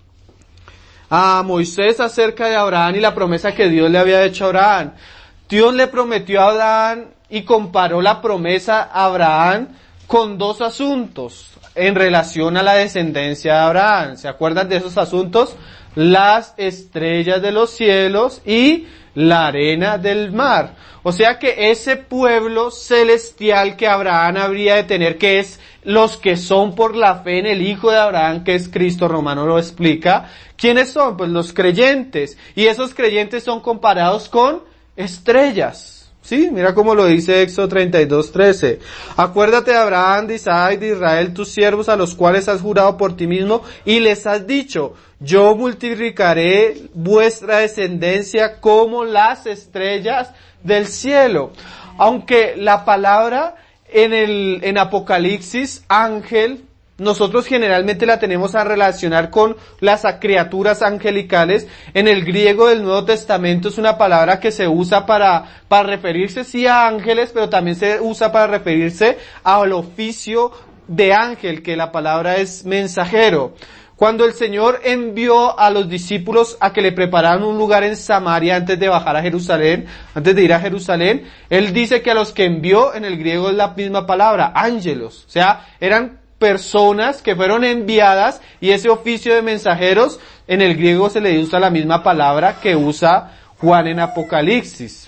a Moisés acerca de Abraham y la promesa que Dios le había hecho a Abraham. Dios le prometió a Abraham y comparó la promesa a Abraham con dos asuntos en relación a la descendencia de Abraham. ¿Se acuerdan de esos asuntos? Las estrellas de los cielos y la arena del mar. O sea que ese pueblo celestial que Abraham habría de tener, que es los que son por la fe en el Hijo de Abraham, que es Cristo, Romano lo explica. ¿Quiénes son? Pues los creyentes. Y esos creyentes son comparados con estrellas. Sí, mira cómo lo dice Éxodo treinta y dos, trece. Acuérdate de Abraham, de Isaac, de Israel, tus siervos, a los cuales has jurado por ti mismo, y les has dicho, yo multiplicaré vuestra descendencia como las estrellas del cielo. Aunque la palabra en el, en Apocalipsis, ángel, nosotros generalmente la tenemos a relacionar con las criaturas angelicales. En el griego del Nuevo Testamento es una palabra que se usa para, para referirse sí a ángeles, pero también se usa para referirse al oficio de ángel, que la palabra es mensajero. Cuando el Señor envió a los discípulos a que le prepararan un lugar en Samaria antes de bajar a Jerusalén, antes de ir a Jerusalén, Él dice que a los que envió, en el griego es la misma palabra, ángelos. O sea, eran personas que fueron enviadas, y ese oficio de mensajeros en el griego se le usa la misma palabra que usa Juan en Apocalipsis.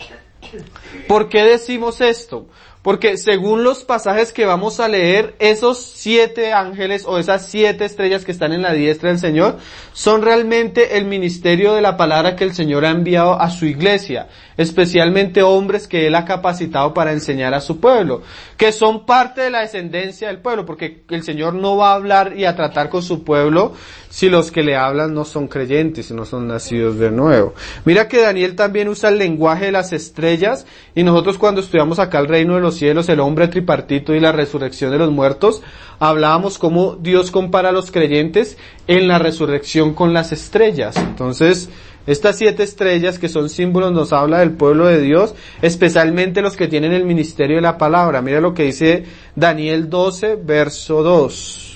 ¿Por qué decimos esto? Porque según los pasajes que vamos a leer, esos siete ángeles o esas siete estrellas que están en la diestra del Señor son realmente el ministerio de la palabra que el Señor ha enviado a su iglesia, especialmente hombres que Él ha capacitado para enseñar a su pueblo, que son parte de la descendencia del pueblo, porque el Señor no va a hablar y a tratar con su pueblo si los que le hablan no son creyentes y no son nacidos de nuevo. Mira que Daniel también usa el lenguaje de las estrellas, y nosotros cuando estudiamos acá el reino de los los cielos, el hombre tripartito y la resurrección de los muertos, hablábamos cómo Dios compara a los creyentes en la resurrección con las estrellas. Entonces, estas siete estrellas que son símbolos nos habla del pueblo de Dios, especialmente los que tienen el ministerio de la palabra. Mira lo que dice Daniel doce, verso dos.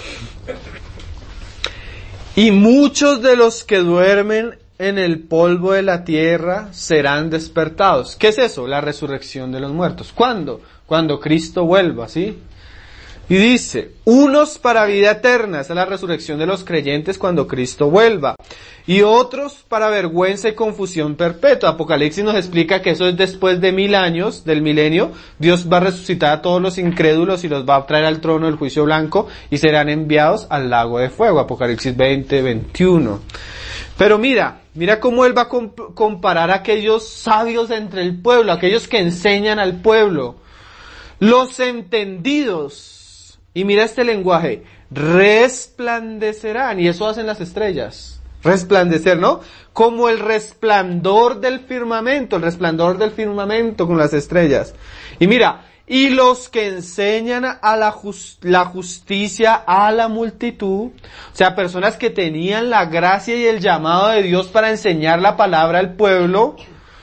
Y muchos de los que duermen en el polvo de la tierra serán despertados. ¿Qué es eso? La resurrección de los muertos. ¿Cuándo? Cuando Cristo vuelva, ¿sí? Y dice, unos para vida eterna, esa es la resurrección de los creyentes cuando Cristo vuelva. Y otros para vergüenza y confusión perpetua. Apocalipsis nos explica que eso es después de mil años, del milenio. Dios va a resucitar a todos los incrédulos y los va a traer al trono del juicio blanco y serán enviados al lago de fuego. Apocalipsis veinte, veintiuno. Pero mira, mira cómo él va a comp- comparar a aquellos sabios entre el pueblo, aquellos que enseñan al pueblo. Los entendidos. Y mira este lenguaje, resplandecerán, y eso hacen las estrellas, resplandecer, ¿no? Como el resplandor del firmamento, el resplandor del firmamento con las estrellas. Y mira, y los que enseñan a la, just, la justicia a la multitud, o sea, personas que tenían la gracia y el llamado de Dios para enseñar la palabra al pueblo,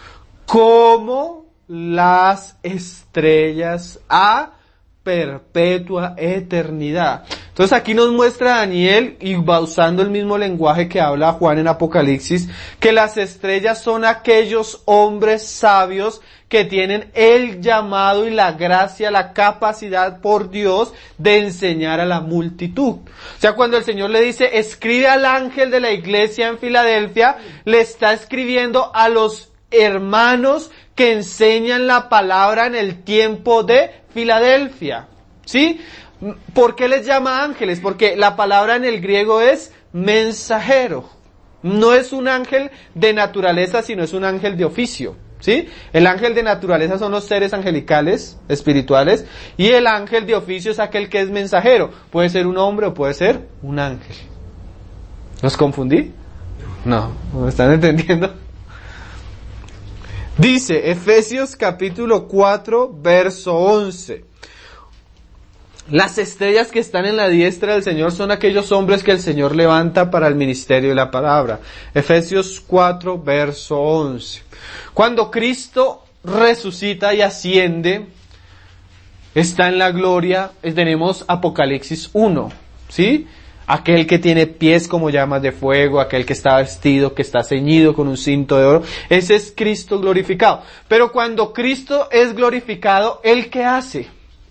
como las estrellas a perpetua eternidad. Entonces aquí nos muestra Daniel, y va usando el mismo lenguaje que habla Juan en Apocalipsis, que las estrellas son aquellos hombres sabios que tienen el llamado y la gracia, la capacidad por Dios de enseñar a la multitud. O sea, cuando el Señor le dice, escribe al ángel de la iglesia en Filadelfia, le está escribiendo a los hermanos que enseñan la palabra en el tiempo de Filadelfia, ¿sí? ¿Por qué les llama ángeles? Porque la palabra en el griego es mensajero. No es un ángel de naturaleza, sino es un ángel de oficio, ¿sí? El ángel de naturaleza son los seres angelicales, espirituales, y el ángel de oficio es aquel que es mensajero. Puede ser un hombre o puede ser un ángel. ¿Los confundí? No, ¿me están entendiendo? Dice Efesios capítulo cuatro, verso once. Las estrellas que están en la diestra del Señor son aquellos hombres que el Señor levanta para el ministerio de la palabra. Efesios cuatro, verso once. Cuando Cristo resucita y asciende, está en la gloria, tenemos Apocalipsis uno, ¿sí? Aquel que tiene pies como llamas de fuego, aquel que está vestido, que está ceñido con un cinto de oro, ese es Cristo glorificado. Pero cuando Cristo es glorificado, ¿Él qué hace?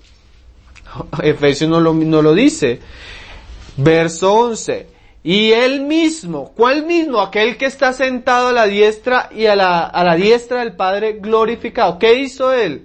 Efesios no lo, no lo dice. Verso once. Y Él mismo, ¿cuál mismo? Aquel que está sentado a la diestra y a la, a la diestra del Padre glorificado. ¿Qué hizo Él?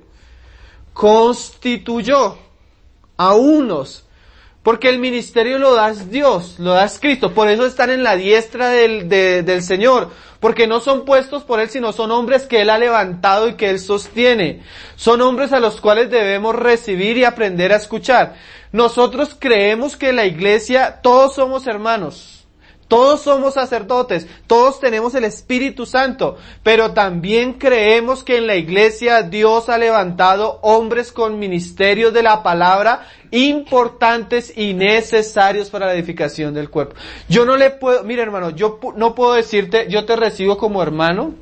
Constituyó a unos. Porque el ministerio lo da Dios, lo da Cristo. Por eso están en la diestra del, de, del Señor. Porque no son puestos por Él, sino son hombres que Él ha levantado y que Él sostiene. Son hombres a los cuales debemos recibir y aprender a escuchar. Nosotros creemos que en la iglesia todos somos hermanos. Todos somos sacerdotes, todos tenemos el Espíritu Santo, pero también creemos que en la iglesia Dios ha levantado hombres con ministerios de la palabra importantes y necesarios para la edificación del cuerpo. Yo no le puedo, mira hermano, yo no puedo decirte, yo te recibo como hermano,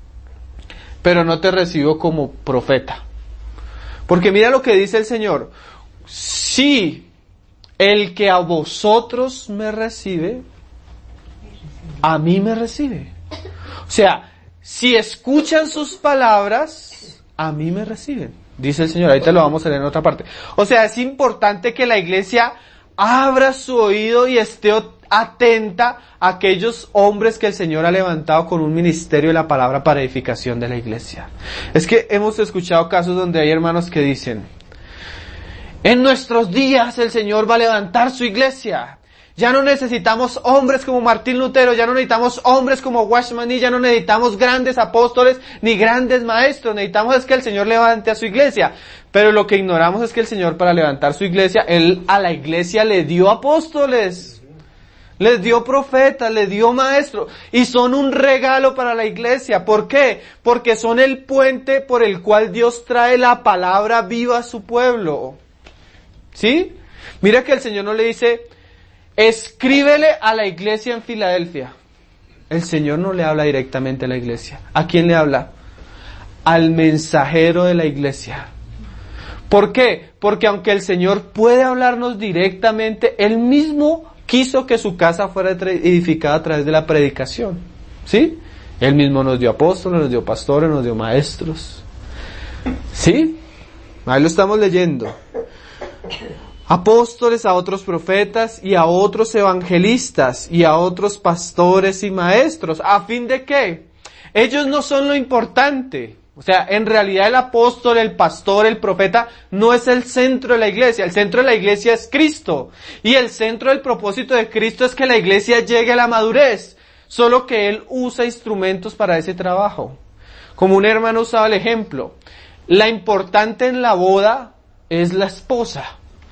pero no te recibo como profeta. Porque mira lo que dice el Señor, si el que a vosotros me recibe, a mí me recibe. O sea, si escuchan sus palabras, a mí me reciben, dice el Señor. Ahorita lo vamos a leer en otra parte. O sea, es importante que la iglesia abra su oído y esté atenta a aquellos hombres que el Señor ha levantado con un ministerio de la palabra para edificación de la iglesia. Es que hemos escuchado casos donde hay hermanos que dicen, en nuestros días el Señor va a levantar su iglesia. Ya no necesitamos hombres como Martín Lutero, ya no necesitamos hombres como Watchman Nee, ya no necesitamos grandes apóstoles ni grandes maestros, necesitamos es que el Señor levante a su iglesia. Pero lo que ignoramos es que el Señor para levantar su iglesia, Él a la iglesia le dio apóstoles, Les dio profetas, les dio maestros, y son un regalo para la iglesia. ¿Por qué? Porque son el puente por el cual Dios trae la palabra viva a su pueblo. ¿Sí? Mira que el Señor no le dice, escríbele a la iglesia en Filadelfia. El Señor no le habla directamente a la iglesia. ¿A quién le habla? Al mensajero de la iglesia. ¿Por qué? Porque aunque el Señor puede hablarnos directamente, Él mismo quiso que su casa fuera edificada a través de la predicación. ¿Sí? Él mismo nos dio apóstoles, nos dio pastores, nos dio maestros. ¿Sí? Ahí lo estamos leyendo. Apóstoles, a otros profetas y a otros evangelistas y a otros pastores y maestros. ¿A fin de qué? Ellos no son lo importante. O sea, en realidad el apóstol, el pastor, el profeta no es el centro de la iglesia. El centro de la iglesia es Cristo. Y el centro del propósito de Cristo es que la iglesia llegue a la madurez. Solo que Él usa instrumentos para ese trabajo. Como un hermano usaba el ejemplo. La importante en la boda es la esposa.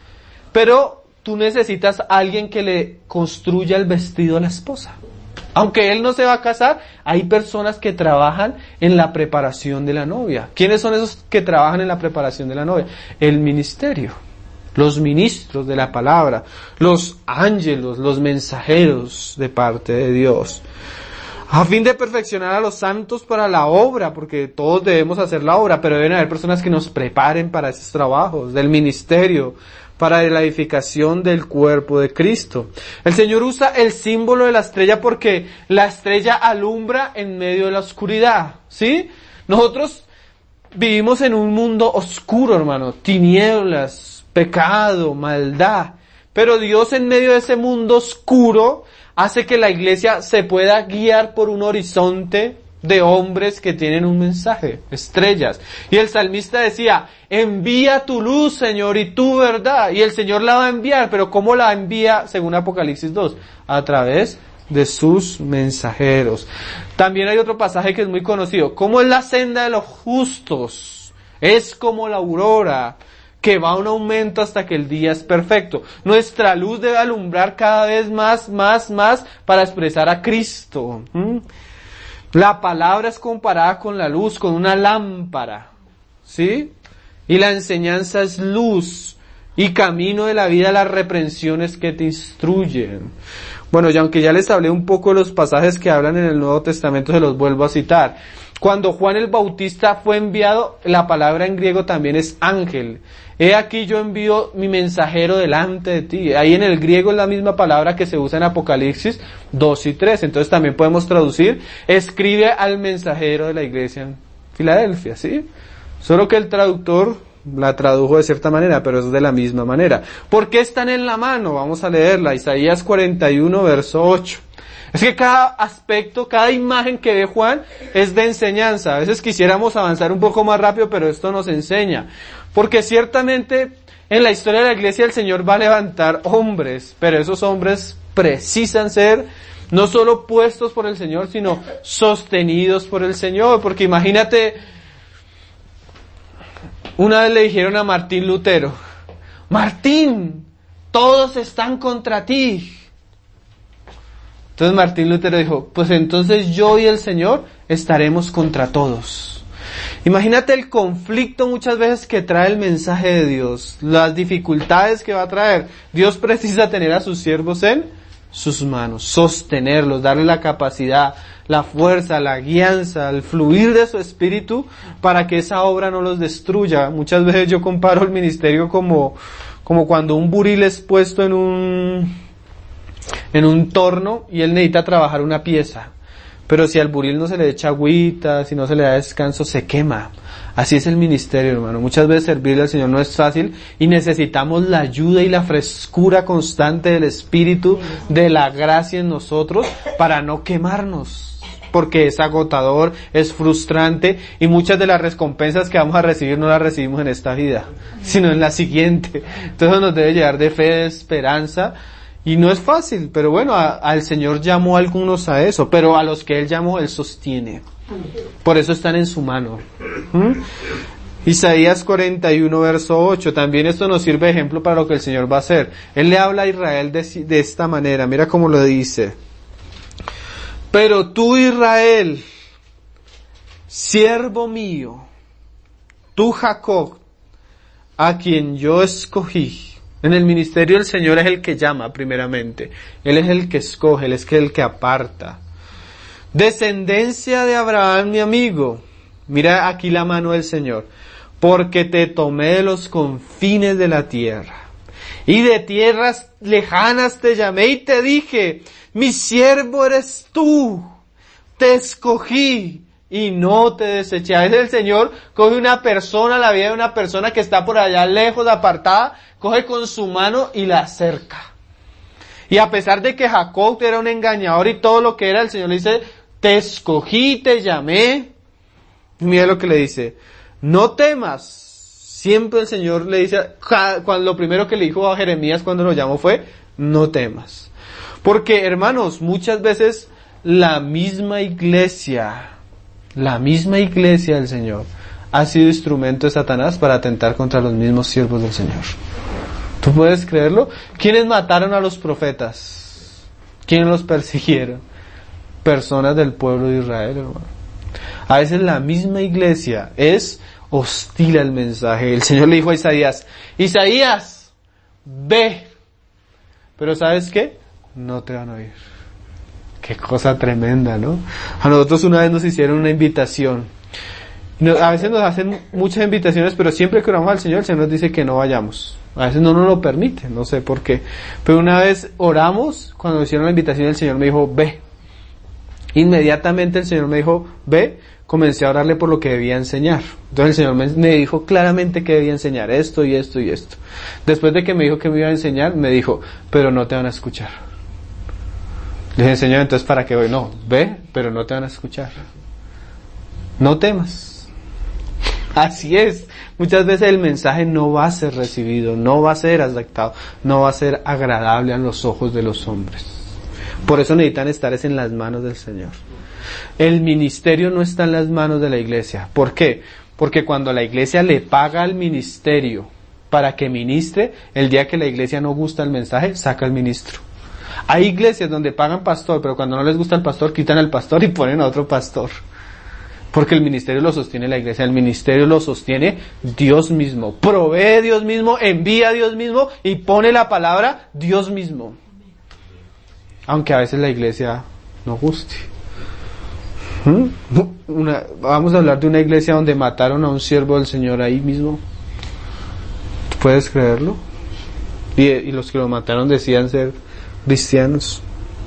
Pero tú necesitas a alguien que le construya el vestido a la esposa. Aunque él no se va a casar, hay personas que trabajan en la preparación de la novia. ¿Quiénes son esos que trabajan en la preparación de la novia? El ministerio, los ministros de la palabra, los ángelos, los mensajeros de parte de Dios. A fin de perfeccionar a los santos para la obra, porque todos debemos hacer la obra, pero deben haber personas que nos preparen para esos trabajos, del ministerio, para la edificación del cuerpo de Cristo. El Señor usa el símbolo de la estrella porque la estrella alumbra en medio de la oscuridad, ¿sí? Nosotros vivimos en un mundo oscuro, hermano, tinieblas, pecado, maldad, pero Dios en medio de ese mundo oscuro hace que la iglesia se pueda guiar por un horizonte de hombres que tienen un mensaje, estrellas. Y el salmista decía, envía tu luz, Señor, y tu verdad. Y el Señor la va a enviar, pero ¿cómo la envía según Apocalipsis dos? A través de sus mensajeros. También hay otro pasaje que es muy conocido. ¿Cómo es la senda de los justos? Es como la aurora, que va a un aumento hasta que el día es perfecto. Nuestra luz debe alumbrar cada vez más, más, más para expresar a Cristo. ¿Mm? La palabra es comparada con la luz, con una lámpara, ¿sí? Y la enseñanza es luz y camino de la vida, las reprensiones que te instruyen. Bueno, y aunque ya les hablé un poco de los pasajes que hablan en el Nuevo Testamento, se los vuelvo a citar. Cuando Juan el Bautista fue enviado, la palabra en griego también es ángel. He aquí yo envío mi mensajero delante de ti. Ahí en el griego es la misma palabra que se usa en Apocalipsis dos y tres. Entonces también podemos traducir, escribe al mensajero de la iglesia en Filadelfia, ¿sí? Solo que el traductor la tradujo de cierta manera, pero es de la misma manera. ¿Por qué están en la mano? Vamos a leerla. Isaías cuarenta y uno, verso ocho. Es que cada aspecto, cada imagen que ve Juan es de enseñanza. A veces quisiéramos avanzar un poco más rápido, pero esto nos enseña. Porque ciertamente en la historia de la iglesia el Señor va a levantar hombres, pero esos hombres precisan ser no solo puestos por el Señor, sino sostenidos por el Señor. Porque imagínate, una vez le dijeron a Martín Lutero, Martín, todos están contra ti. Entonces Martín Lutero dijo, pues entonces yo y el Señor estaremos contra todos. Imagínate el conflicto muchas veces que trae el mensaje de Dios, las dificultades que va a traer. Dios precisa tener a sus siervos en sus manos, sostenerlos, darle la capacidad, la fuerza, la guianza, el fluir de su espíritu para que esa obra no los destruya. Muchas veces yo comparo el ministerio como, como cuando un buril es puesto en un... en un torno y él necesita trabajar una pieza, pero si al buril no se le echa agüita, si no se le da descanso, se quema. Así es el ministerio, hermano. Muchas veces servirle al Señor no es fácil y necesitamos la ayuda y la frescura constante del Espíritu, de la gracia en nosotros para no quemarnos, porque es agotador, es frustrante y muchas de las recompensas que vamos a recibir no las recibimos en esta vida, sino en la siguiente. Entonces nos debe llevar de fe, de esperanza. Y no es fácil, pero bueno, a, al Señor llamó a algunos a eso, pero a los que Él llamó, Él sostiene. Por eso están en su mano. ¿Mm? Isaías cuarenta y uno, verso ocho. También esto nos sirve de ejemplo para lo que el Señor va a hacer. Él le habla a Israel de, de esta manera. Mira cómo lo dice. Pero tú, Israel, siervo mío, tú, Jacob, a quien yo escogí. En el ministerio el Señor es el que llama primeramente. Él es el que escoge, Él es el que aparta. Descendencia de Abraham, mi amigo. Mira aquí la mano del Señor. Porque te tomé de los confines de la tierra. Y de tierras lejanas te llamé y te dije, mi siervo eres tú. Te escogí y no te deseché. A veces el Señor coge una persona, la vida de una persona que está por allá lejos, apartada, coge con su mano y la acerca. Y a pesar de que Jacob era un engañador y todo lo que era, el Señor le dice, te escogí, te llamé. Y mira lo que le dice, no temas. Siempre el Señor le dice, cuando lo primero que le dijo a Jeremías cuando lo llamó fue, no temas. Porque, hermanos, muchas veces la misma iglesia, la misma iglesia del Señor, ha sido instrumento de Satanás para atentar contra los mismos siervos del Señor. ¿Tú puedes creerlo? ¿Quiénes mataron a los profetas? ¿Quiénes los persiguieron? Personas del pueblo de Israel, hermano. A veces la misma iglesia es hostil al mensaje. El Señor le dijo a Isaías, Isaías, ve. Pero ¿sabes qué? No te van a oír. Qué cosa tremenda, ¿no? A nosotros una vez nos hicieron una invitación. A veces nos hacen muchas invitaciones, pero siempre que oramos al Señor, el Señor nos dice que no vayamos. A veces no nos lo permite, no sé por qué. Pero una vez oramos, cuando nos hicieron la invitación, el Señor me dijo, ve. Inmediatamente el Señor me dijo, ve, comencé a orarle por lo que debía enseñar. Entonces el Señor me, me dijo claramente que debía enseñar esto y esto y esto. Después de que me dijo que me iba a enseñar, me dijo, pero no te van a escuchar. Le dije, Señor, entonces ¿para qué voy? No, ve, pero no te van a escuchar. No temas. Así es. Muchas veces el mensaje no va a ser recibido, no va a ser aceptado, no va a ser agradable a los ojos de los hombres. Por eso necesitan estar es en las manos del Señor. El ministerio no está en las manos de la iglesia. ¿Por qué? Porque cuando la iglesia le paga al ministerio para que ministre, el día que la iglesia no gusta el mensaje, saca al ministro. Hay iglesias donde pagan pastor, pero cuando no les gusta el pastor, quitan al pastor y ponen a otro pastor. Porque el ministerio lo sostiene la iglesia, el ministerio lo sostiene Dios mismo. Provee Dios mismo, envía Dios mismo y pone la palabra Dios mismo. Aunque a veces la iglesia no guste. ¿Mm? Una, vamos a hablar de una iglesia donde mataron a un siervo del Señor ahí mismo. ¿Puedes creerlo? Y, y los que lo mataron decían ser cristianos.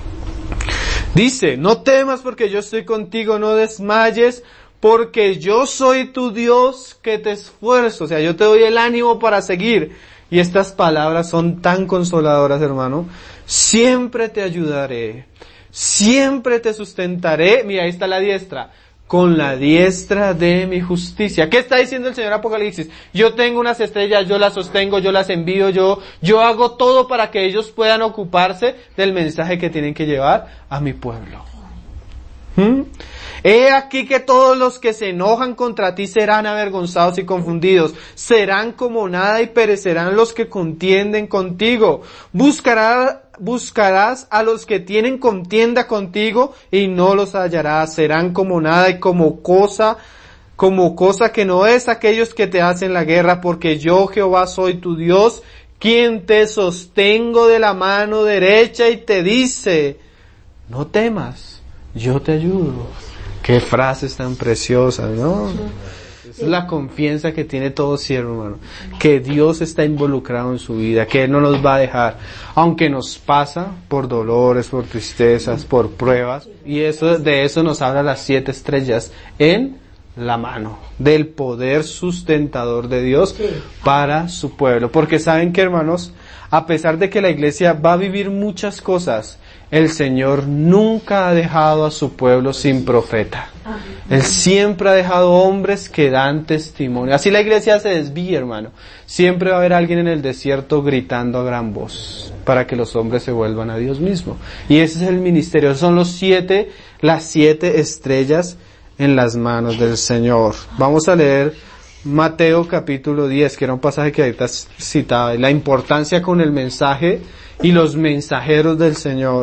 Dice, no temas porque yo estoy contigo, no desmayes, porque yo soy tu Dios que te esfuerzo. O sea, yo te doy el ánimo para seguir. Y estas palabras son tan consoladoras, hermano. Siempre te ayudaré, siempre te sustentaré. Mira, ahí está la diestra. Con la diestra de mi justicia. ¿Qué está diciendo el Señor Apocalipsis? Yo tengo unas estrellas, yo las sostengo, yo las envío, yo, yo hago todo para que ellos puedan ocuparse del mensaje que tienen que llevar a mi pueblo. ¿Mm? He aquí que todos los que se enojan contra ti serán avergonzados y confundidos. Serán como nada y perecerán los que contienden contigo. Buscarás, buscarás a los que tienen contienda contigo y no los hallarás. Serán como nada y como cosa, como cosa que no es aquellos que te hacen la guerra, porque yo Jehová soy tu Dios, quien te sostengo de la mano derecha y te dice, no temas, yo te ayudo. Qué frases tan preciosas, ¿no? Esa es la confianza que tiene todo siervo, hermano. Que Dios está involucrado en su vida, que Él no nos va a dejar. Aunque nos pasa por dolores, por tristezas, por pruebas. Y eso, de eso nos habla las siete estrellas en la mano. Del poder sustentador de Dios para su pueblo. Porque saben que, hermanos, a pesar de que la iglesia va a vivir muchas cosas, el Señor nunca ha dejado a su pueblo sin profeta. Él siempre ha dejado hombres que dan testimonio. Así la iglesia se desvía, hermano. Siempre va a haber alguien en el desierto gritando a gran voz para que los hombres se vuelvan a Dios mismo. Y ese es el ministerio. Son los siete, las siete estrellas en las manos del Señor. Vamos a leer Mateo capítulo diez, que era un pasaje que ahorita citaba, la importancia con el mensaje y los mensajeros del Señor.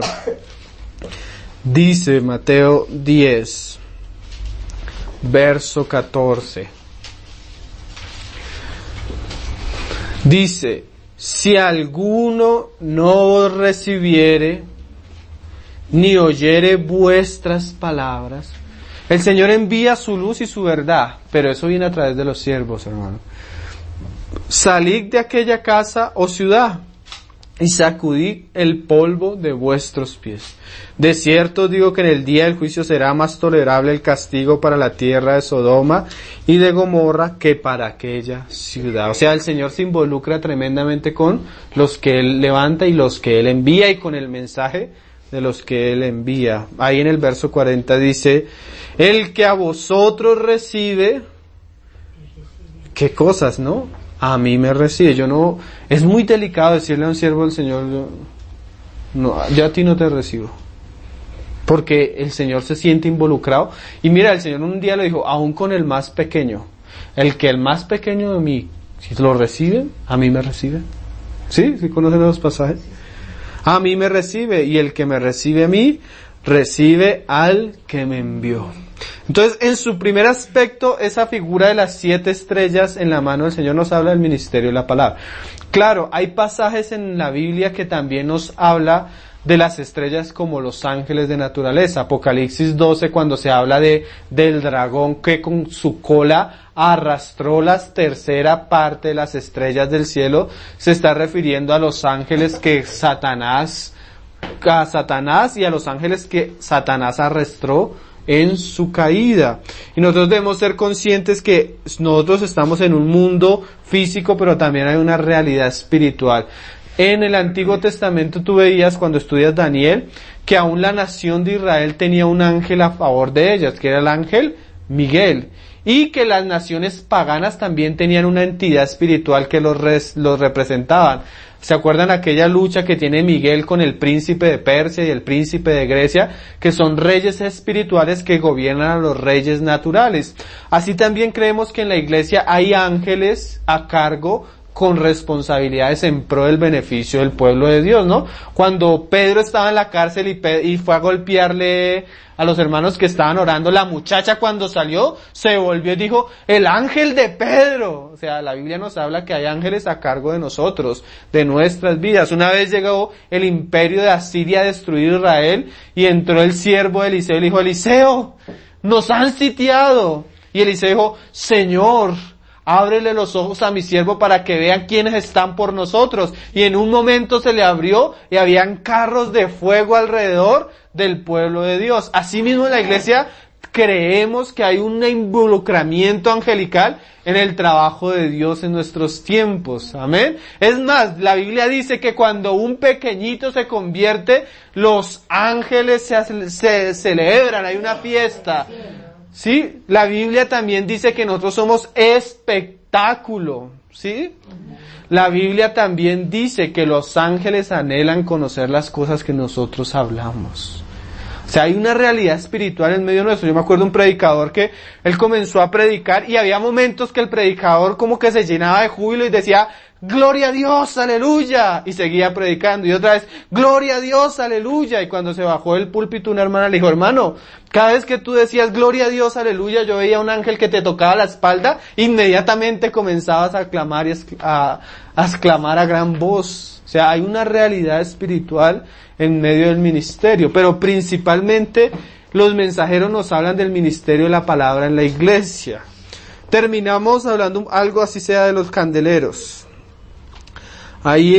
Dice Mateo diez, verso catorce. Dice, si alguno no recibiere ni oyere vuestras palabras, el Señor envía su luz y su verdad, pero eso viene a través de los siervos, hermano. Salid de aquella casa o ciudad y sacudid el polvo de vuestros pies. De cierto digo que en el día del juicio será más tolerable el castigo para la tierra de Sodoma y de Gomorra que para aquella ciudad. O sea, el Señor se involucra tremendamente con los que Él levanta y los que Él envía y con el mensaje de los que Él envía. Ahí en el verso cuarenta dice, el que a vosotros recibe, ¿qué cosas, no? A mí me recibe. Yo no, es muy delicado decirle a un siervo del Señor, yo, no, yo a ti no te recibo. Porque el Señor se siente involucrado. Y mira, el Señor un día le dijo, aún con el más pequeño, el que el más pequeño de mí, si lo recibe, a mí me recibe. ¿Sí? ¿Sí conocen los pasajes? A mí me recibe, y el que me recibe a mí, recibe al que me envió. Entonces, en su primer aspecto, esa figura de las siete estrellas en la mano del Señor nos habla del ministerio de la palabra. Claro, hay pasajes en la Biblia que también nos habla de las estrellas como los ángeles de naturaleza. Apocalipsis doce, cuando se habla de del dragón que con su cola arrastró la tercera parte de las estrellas del cielo, se está refiriendo a los ángeles que Satanás, a Satanás y a los ángeles que Satanás arrastró en su caída. Y nosotros debemos ser conscientes que nosotros estamos en un mundo físico, pero también hay una realidad espiritual. En el Antiguo Testamento tú veías, cuando estudias Daniel, que aún la nación de Israel tenía un ángel a favor de ellas, que era el ángel Miguel, y que las naciones paganas también tenían una entidad espiritual que los, res, los representaban. ¿Se acuerdan aquella lucha que tiene Miguel con el príncipe de Persia y el príncipe de Grecia, que son reyes espirituales que gobiernan a los reyes naturales? Así también creemos que en la iglesia hay ángeles a cargo con responsabilidades en pro del beneficio del pueblo de Dios, ¿no? Cuando Pedro estaba en la cárcel y, Pe- y fue a golpearle a los hermanos que estaban orando, la muchacha cuando salió se volvió y dijo, el ángel de Pedro. O sea, la Biblia nos habla que hay ángeles a cargo de nosotros, de nuestras vidas. Una vez llegó el imperio de Asiria a destruir Israel y entró el siervo de Eliseo y le dijo, Eliseo, nos han sitiado. Y Eliseo dijo, Señor, ábrele los ojos a mi siervo para que vean quiénes están por nosotros. Y en un momento se le abrió y habían carros de fuego alrededor del pueblo de Dios. Asimismo en la iglesia creemos que hay un involucramiento angelical en el trabajo de Dios en nuestros tiempos. Amén. Es más, la Biblia dice que cuando un pequeñito se convierte, los ángeles se, se celebran, hay una fiesta. Sí, la Biblia también dice que nosotros somos espectáculo, ¿sí? La Biblia también dice que los ángeles anhelan conocer las cosas que nosotros hablamos. O sea, hay una realidad espiritual en medio nuestro. Yo me acuerdo de un predicador que él comenzó a predicar y había momentos que el predicador como que se llenaba de júbilo y decía, gloria a Dios, aleluya, y seguía predicando, y otra vez, gloria a Dios, aleluya, y cuando se bajó del púlpito una hermana le dijo, hermano, cada vez que tú decías gloria a Dios, aleluya, yo veía un ángel que te tocaba la espalda, inmediatamente comenzabas a clamar y a, a exclamar a gran voz. O sea, hay una realidad espiritual en medio del ministerio, pero principalmente los mensajeros nos hablan del ministerio de la palabra en la iglesia. Terminamos hablando algo así sea de los candeleros. Ahí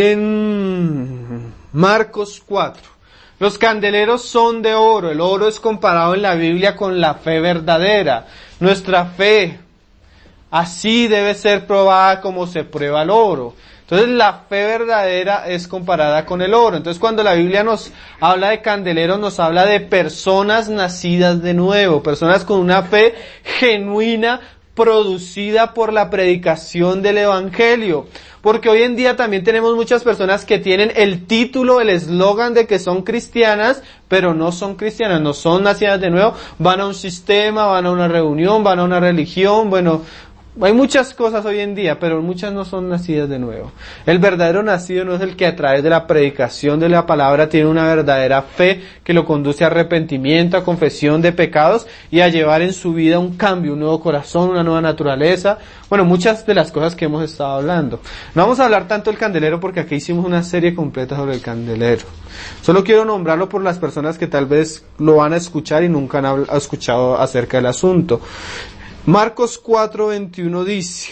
en Marcos cuatro. Los candeleros son de oro. El oro es comparado en la Biblia con la fe verdadera. Nuestra fe así debe ser probada como se prueba el oro. Entonces la fe verdadera es comparada con el oro. Entonces cuando la Biblia nos habla de candeleros, nos habla de personas nacidas de nuevo, personas con una fe genuina, producida por la predicación del Evangelio. Porque hoy en día también tenemos muchas personas que tienen el título, el eslogan de que son cristianas, pero no son cristianas, no son nacidas de nuevo, van a un sistema, van a una reunión, van a una religión, bueno, hay muchas cosas hoy en día, pero muchas no son nacidas de nuevo. El verdadero nacido no es el que a través de la predicación de la palabra tiene una verdadera fe que lo conduce a arrepentimiento, a confesión de pecados y a llevar en su vida un cambio, un nuevo corazón, una nueva naturaleza. Bueno, muchas de las cosas que hemos estado hablando. No vamos a hablar tanto del candelero porque aquí hicimos una serie completa sobre el candelero. Solo quiero nombrarlo por las personas que tal vez lo van a escuchar y nunca han escuchado acerca del asunto. Marcos cuatro veintiuno dice: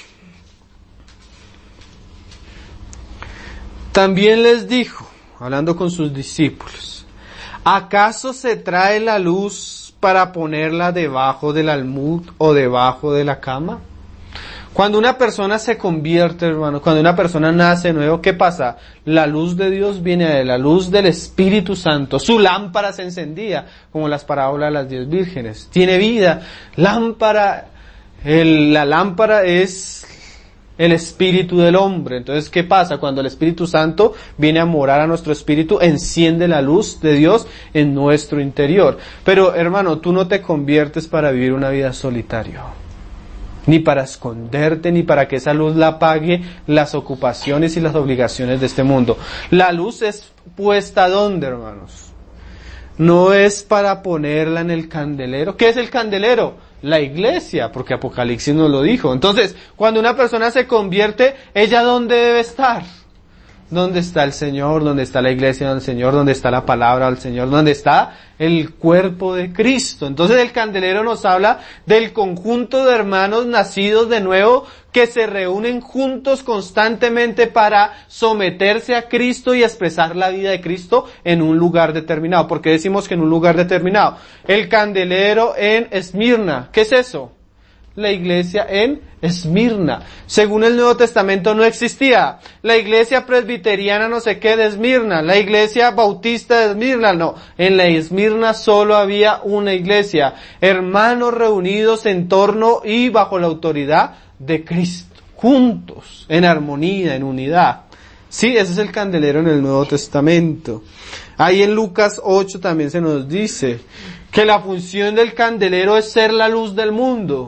también les dijo, hablando con sus discípulos, ¿acaso se trae la luz para ponerla debajo del almud o debajo de la cama? Cuando una persona se convierte, hermano, cuando una persona nace de nuevo, ¿qué pasa? La luz de Dios viene de la luz del Espíritu Santo. Su lámpara se encendía, como las parábolas de las diez vírgenes. Tiene vida. Lámpara, el, la lámpara es el espíritu del hombre. Entonces, ¿qué pasa? Cuando el Espíritu Santo viene a morar a nuestro espíritu, enciende la luz de Dios en nuestro interior. Pero, hermano, tú no te conviertes para vivir una vida solitaria, ni para esconderte, ni para que esa luz la apague las ocupaciones y las obligaciones de este mundo. La luz es puesta ¿dónde, hermanos? No es para ponerla en el candelero. ¿Qué es el candelero? La iglesia, porque Apocalipsis nos lo dijo. Entonces, cuando una persona se convierte, ¿ella dónde debe estar? ¿Dónde está el Señor? ¿Dónde está la iglesia del Señor? ¿Dónde está la palabra del Señor? ¿Dónde está el cuerpo de Cristo? Entonces el candelero nos habla del conjunto de hermanos nacidos de nuevo que se reúnen juntos constantemente para someterse a Cristo y expresar la vida de Cristo en un lugar determinado. ¿Por qué decimos que en un lugar determinado? El candelero en Esmirna. ¿Qué es eso? La iglesia en Esmirna. Según el Nuevo Testamento no existía la iglesia presbiteriana no sé qué de Esmirna, la iglesia bautista de Esmirna, no. En la Esmirna solo había una iglesia, hermanos reunidos en torno y bajo la autoridad de Cristo, juntos, en armonía, en unidad. Sí, ese es el candelero en el Nuevo Testamento. Ahí en Lucas ocho también se nos dice que la función del candelero es ser la luz del mundo.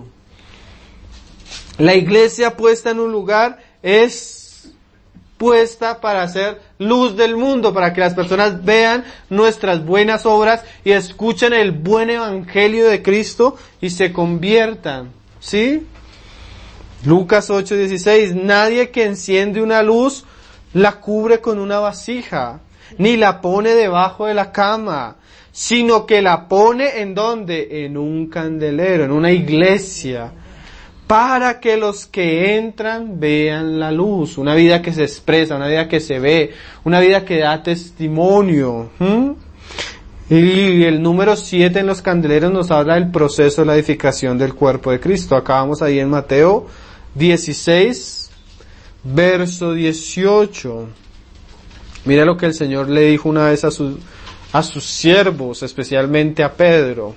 La iglesia puesta en un lugar es puesta para ser luz del mundo, para que las personas vean nuestras buenas obras y escuchen el buen evangelio de Cristo y se conviertan. ¿Sí? Lucas ocho dieciséis, nadie que enciende una luz la cubre con una vasija, ni la pone debajo de la cama, sino que la pone ¿en dónde? En un candelero, en una iglesia, para que los que entran vean la luz, una vida que se expresa, una vida que se ve, una vida que da testimonio. ¿Mm? Y el número siete en los candeleros nos habla del proceso de la edificación del cuerpo de Cristo. Acabamos ahí en Mateo dieciséis, verso dieciocho. Mira lo que el Señor le dijo una vez a sus, a sus siervos, especialmente a Pedro.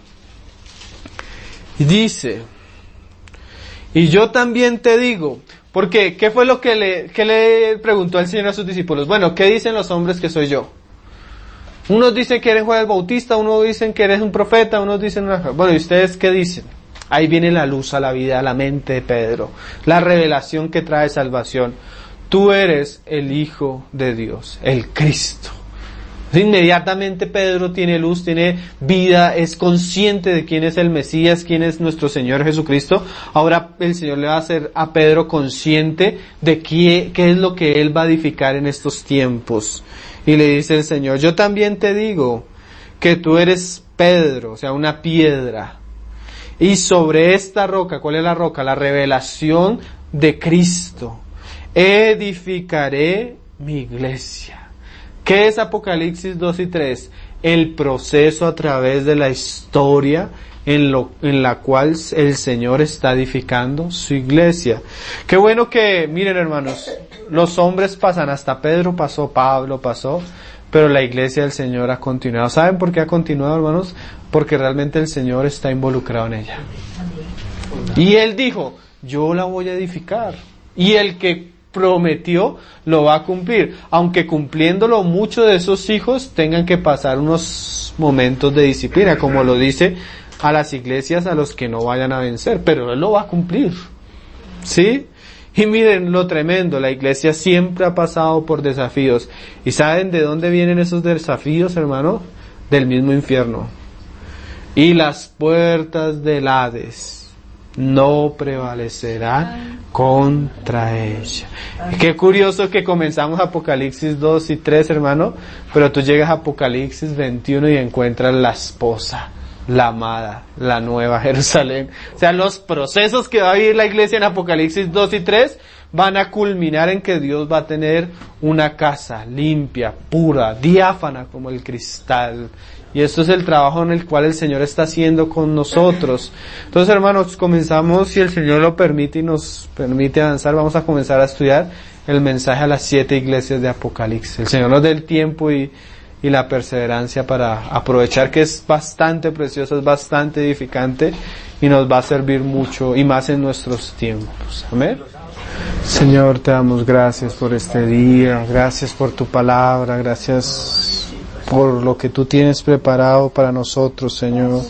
Y dice: y yo también te digo, porque ¿qué fue lo que le, que le preguntó el Señor a sus discípulos? Bueno, ¿qué dicen los hombres que soy yo? Unos dicen que eres Juan el Bautista, unos dicen que eres un profeta, unos dicen una... Bueno, ¿y ustedes qué dicen? Ahí viene la luz a la vida, a la mente de Pedro, la revelación que trae salvación. Tú eres el Hijo de Dios, el Cristo. Inmediatamente Pedro tiene luz, tiene vida, es consciente de quién es el Mesías, quién es nuestro Señor Jesucristo. Ahora el Señor le va a hacer a Pedro consciente de qué, qué es lo que Él va a edificar en estos tiempos. Y le dice el Señor: yo también te digo que tú eres Pedro, o sea, una piedra. Y sobre esta roca, ¿cuál es la roca? La revelación de Cristo. Edificaré mi iglesia. ¿Qué es Apocalipsis dos y tres? El proceso a través de la historia en, lo, en la cual el Señor está edificando su iglesia. Qué bueno que, miren hermanos, los hombres pasan, hasta Pedro pasó, Pablo pasó, pero la iglesia del Señor ha continuado. ¿Saben por qué ha continuado, hermanos? Porque realmente el Señor está involucrado en ella. Y Él dijo: yo la voy a edificar. Y el que prometió lo va a cumplir, aunque cumpliéndolo muchos de esos hijos tengan que pasar unos momentos de disciplina, como lo dice a las iglesias a los que no vayan a vencer, pero Él lo va a cumplir. ¿Sí? Y miren lo tremendo, la iglesia siempre ha pasado por desafíos. ¿Y saben de dónde vienen esos desafíos, hermano? Del mismo infierno. Y las puertas del Hades no prevalecerán contra ella. Qué curioso que comenzamos Apocalipsis dos y tres, hermano, pero tú llegas a Apocalipsis veintiuno y encuentras la esposa, la amada, la nueva Jerusalén. O sea, los procesos que va a vivir la iglesia en Apocalipsis dos y tres van a culminar en que Dios va a tener una casa limpia, pura, diáfana como el cristal. Y esto es el trabajo en el cual el Señor está haciendo con nosotros. Entonces, hermanos, comenzamos, si el Señor lo permite y nos permite avanzar, vamos a comenzar a estudiar el mensaje a las siete iglesias de Apocalipsis. El Señor nos dé el tiempo y, y la perseverancia para aprovechar, que es bastante precioso, es bastante edificante y nos va a servir mucho y más en nuestros tiempos. Amén. Señor, te damos gracias por este día, gracias por tu palabra, gracias por lo que tú tienes preparado para nosotros, Señor.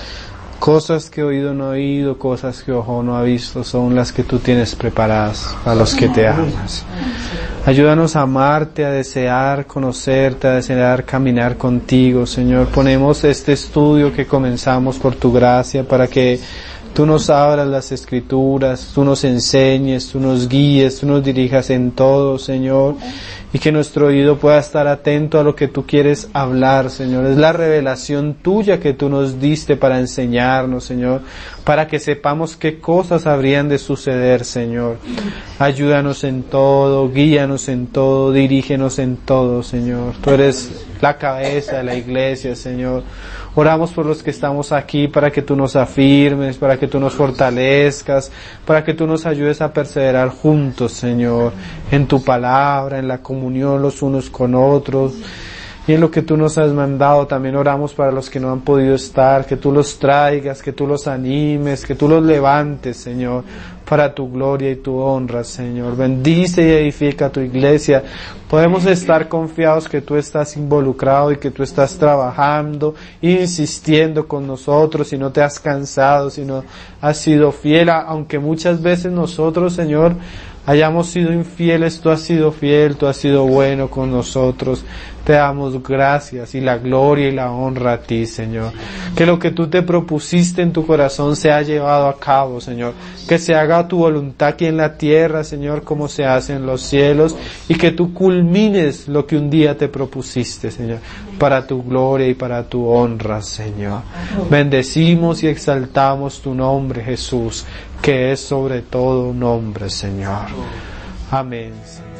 Cosas que oído no ha oído, cosas que ojo no ha visto, son las que tú tienes preparadas para los que te amas. Ayúdanos a amarte, a desear conocerte, a desear caminar contigo, Señor. Ponemos este estudio que comenzamos por tu gracia para que tú nos abras las Escrituras, tú nos enseñes, tú nos guíes, tú nos dirijas en todo, Señor, y que nuestro oído pueda estar atento a lo que tú quieres hablar, Señor. Es la revelación tuya que tú nos diste para enseñarnos, Señor, para que sepamos qué cosas habrían de suceder, Señor. Ayúdanos en todo, guíanos en todo, dirígenos en todo, Señor. Tú eres la cabeza de la iglesia, Señor. Oramos por los que estamos aquí para que tú nos afirmes, para que tú nos fortalezcas, para que tú nos ayudes a perseverar juntos, Señor, en tu palabra, en la comunión los unos con otros y en lo que tú nos has mandado. También oramos para los que no han podido estar, que tú los traigas, que tú los animes, que tú los levantes, Señor, para tu gloria y tu honra, Señor. Bendice y edifica tu iglesia. Podemos estar confiados que tú estás involucrado y que tú estás trabajando, insistiendo con nosotros, y no te has cansado, sino has sido fiel, aunque muchas veces nosotros, Señor, hayamos sido infieles, tú has sido fiel, tú has sido bueno con nosotros. Te damos gracias y la gloria y la honra a ti, Señor. Que lo que tú te propusiste en tu corazón se ha llevado a cabo, Señor. Que se haga tu voluntad aquí en la tierra, Señor, como se hace en los cielos, y que tú culmines lo que un día te propusiste, Señor, para tu gloria y para tu honra, Señor. Bendecimos y exaltamos tu nombre, Jesús, que es sobre todo nombre, Señor. Amén, Señor.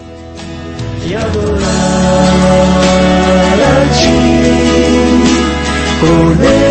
Y adorar a ti, poder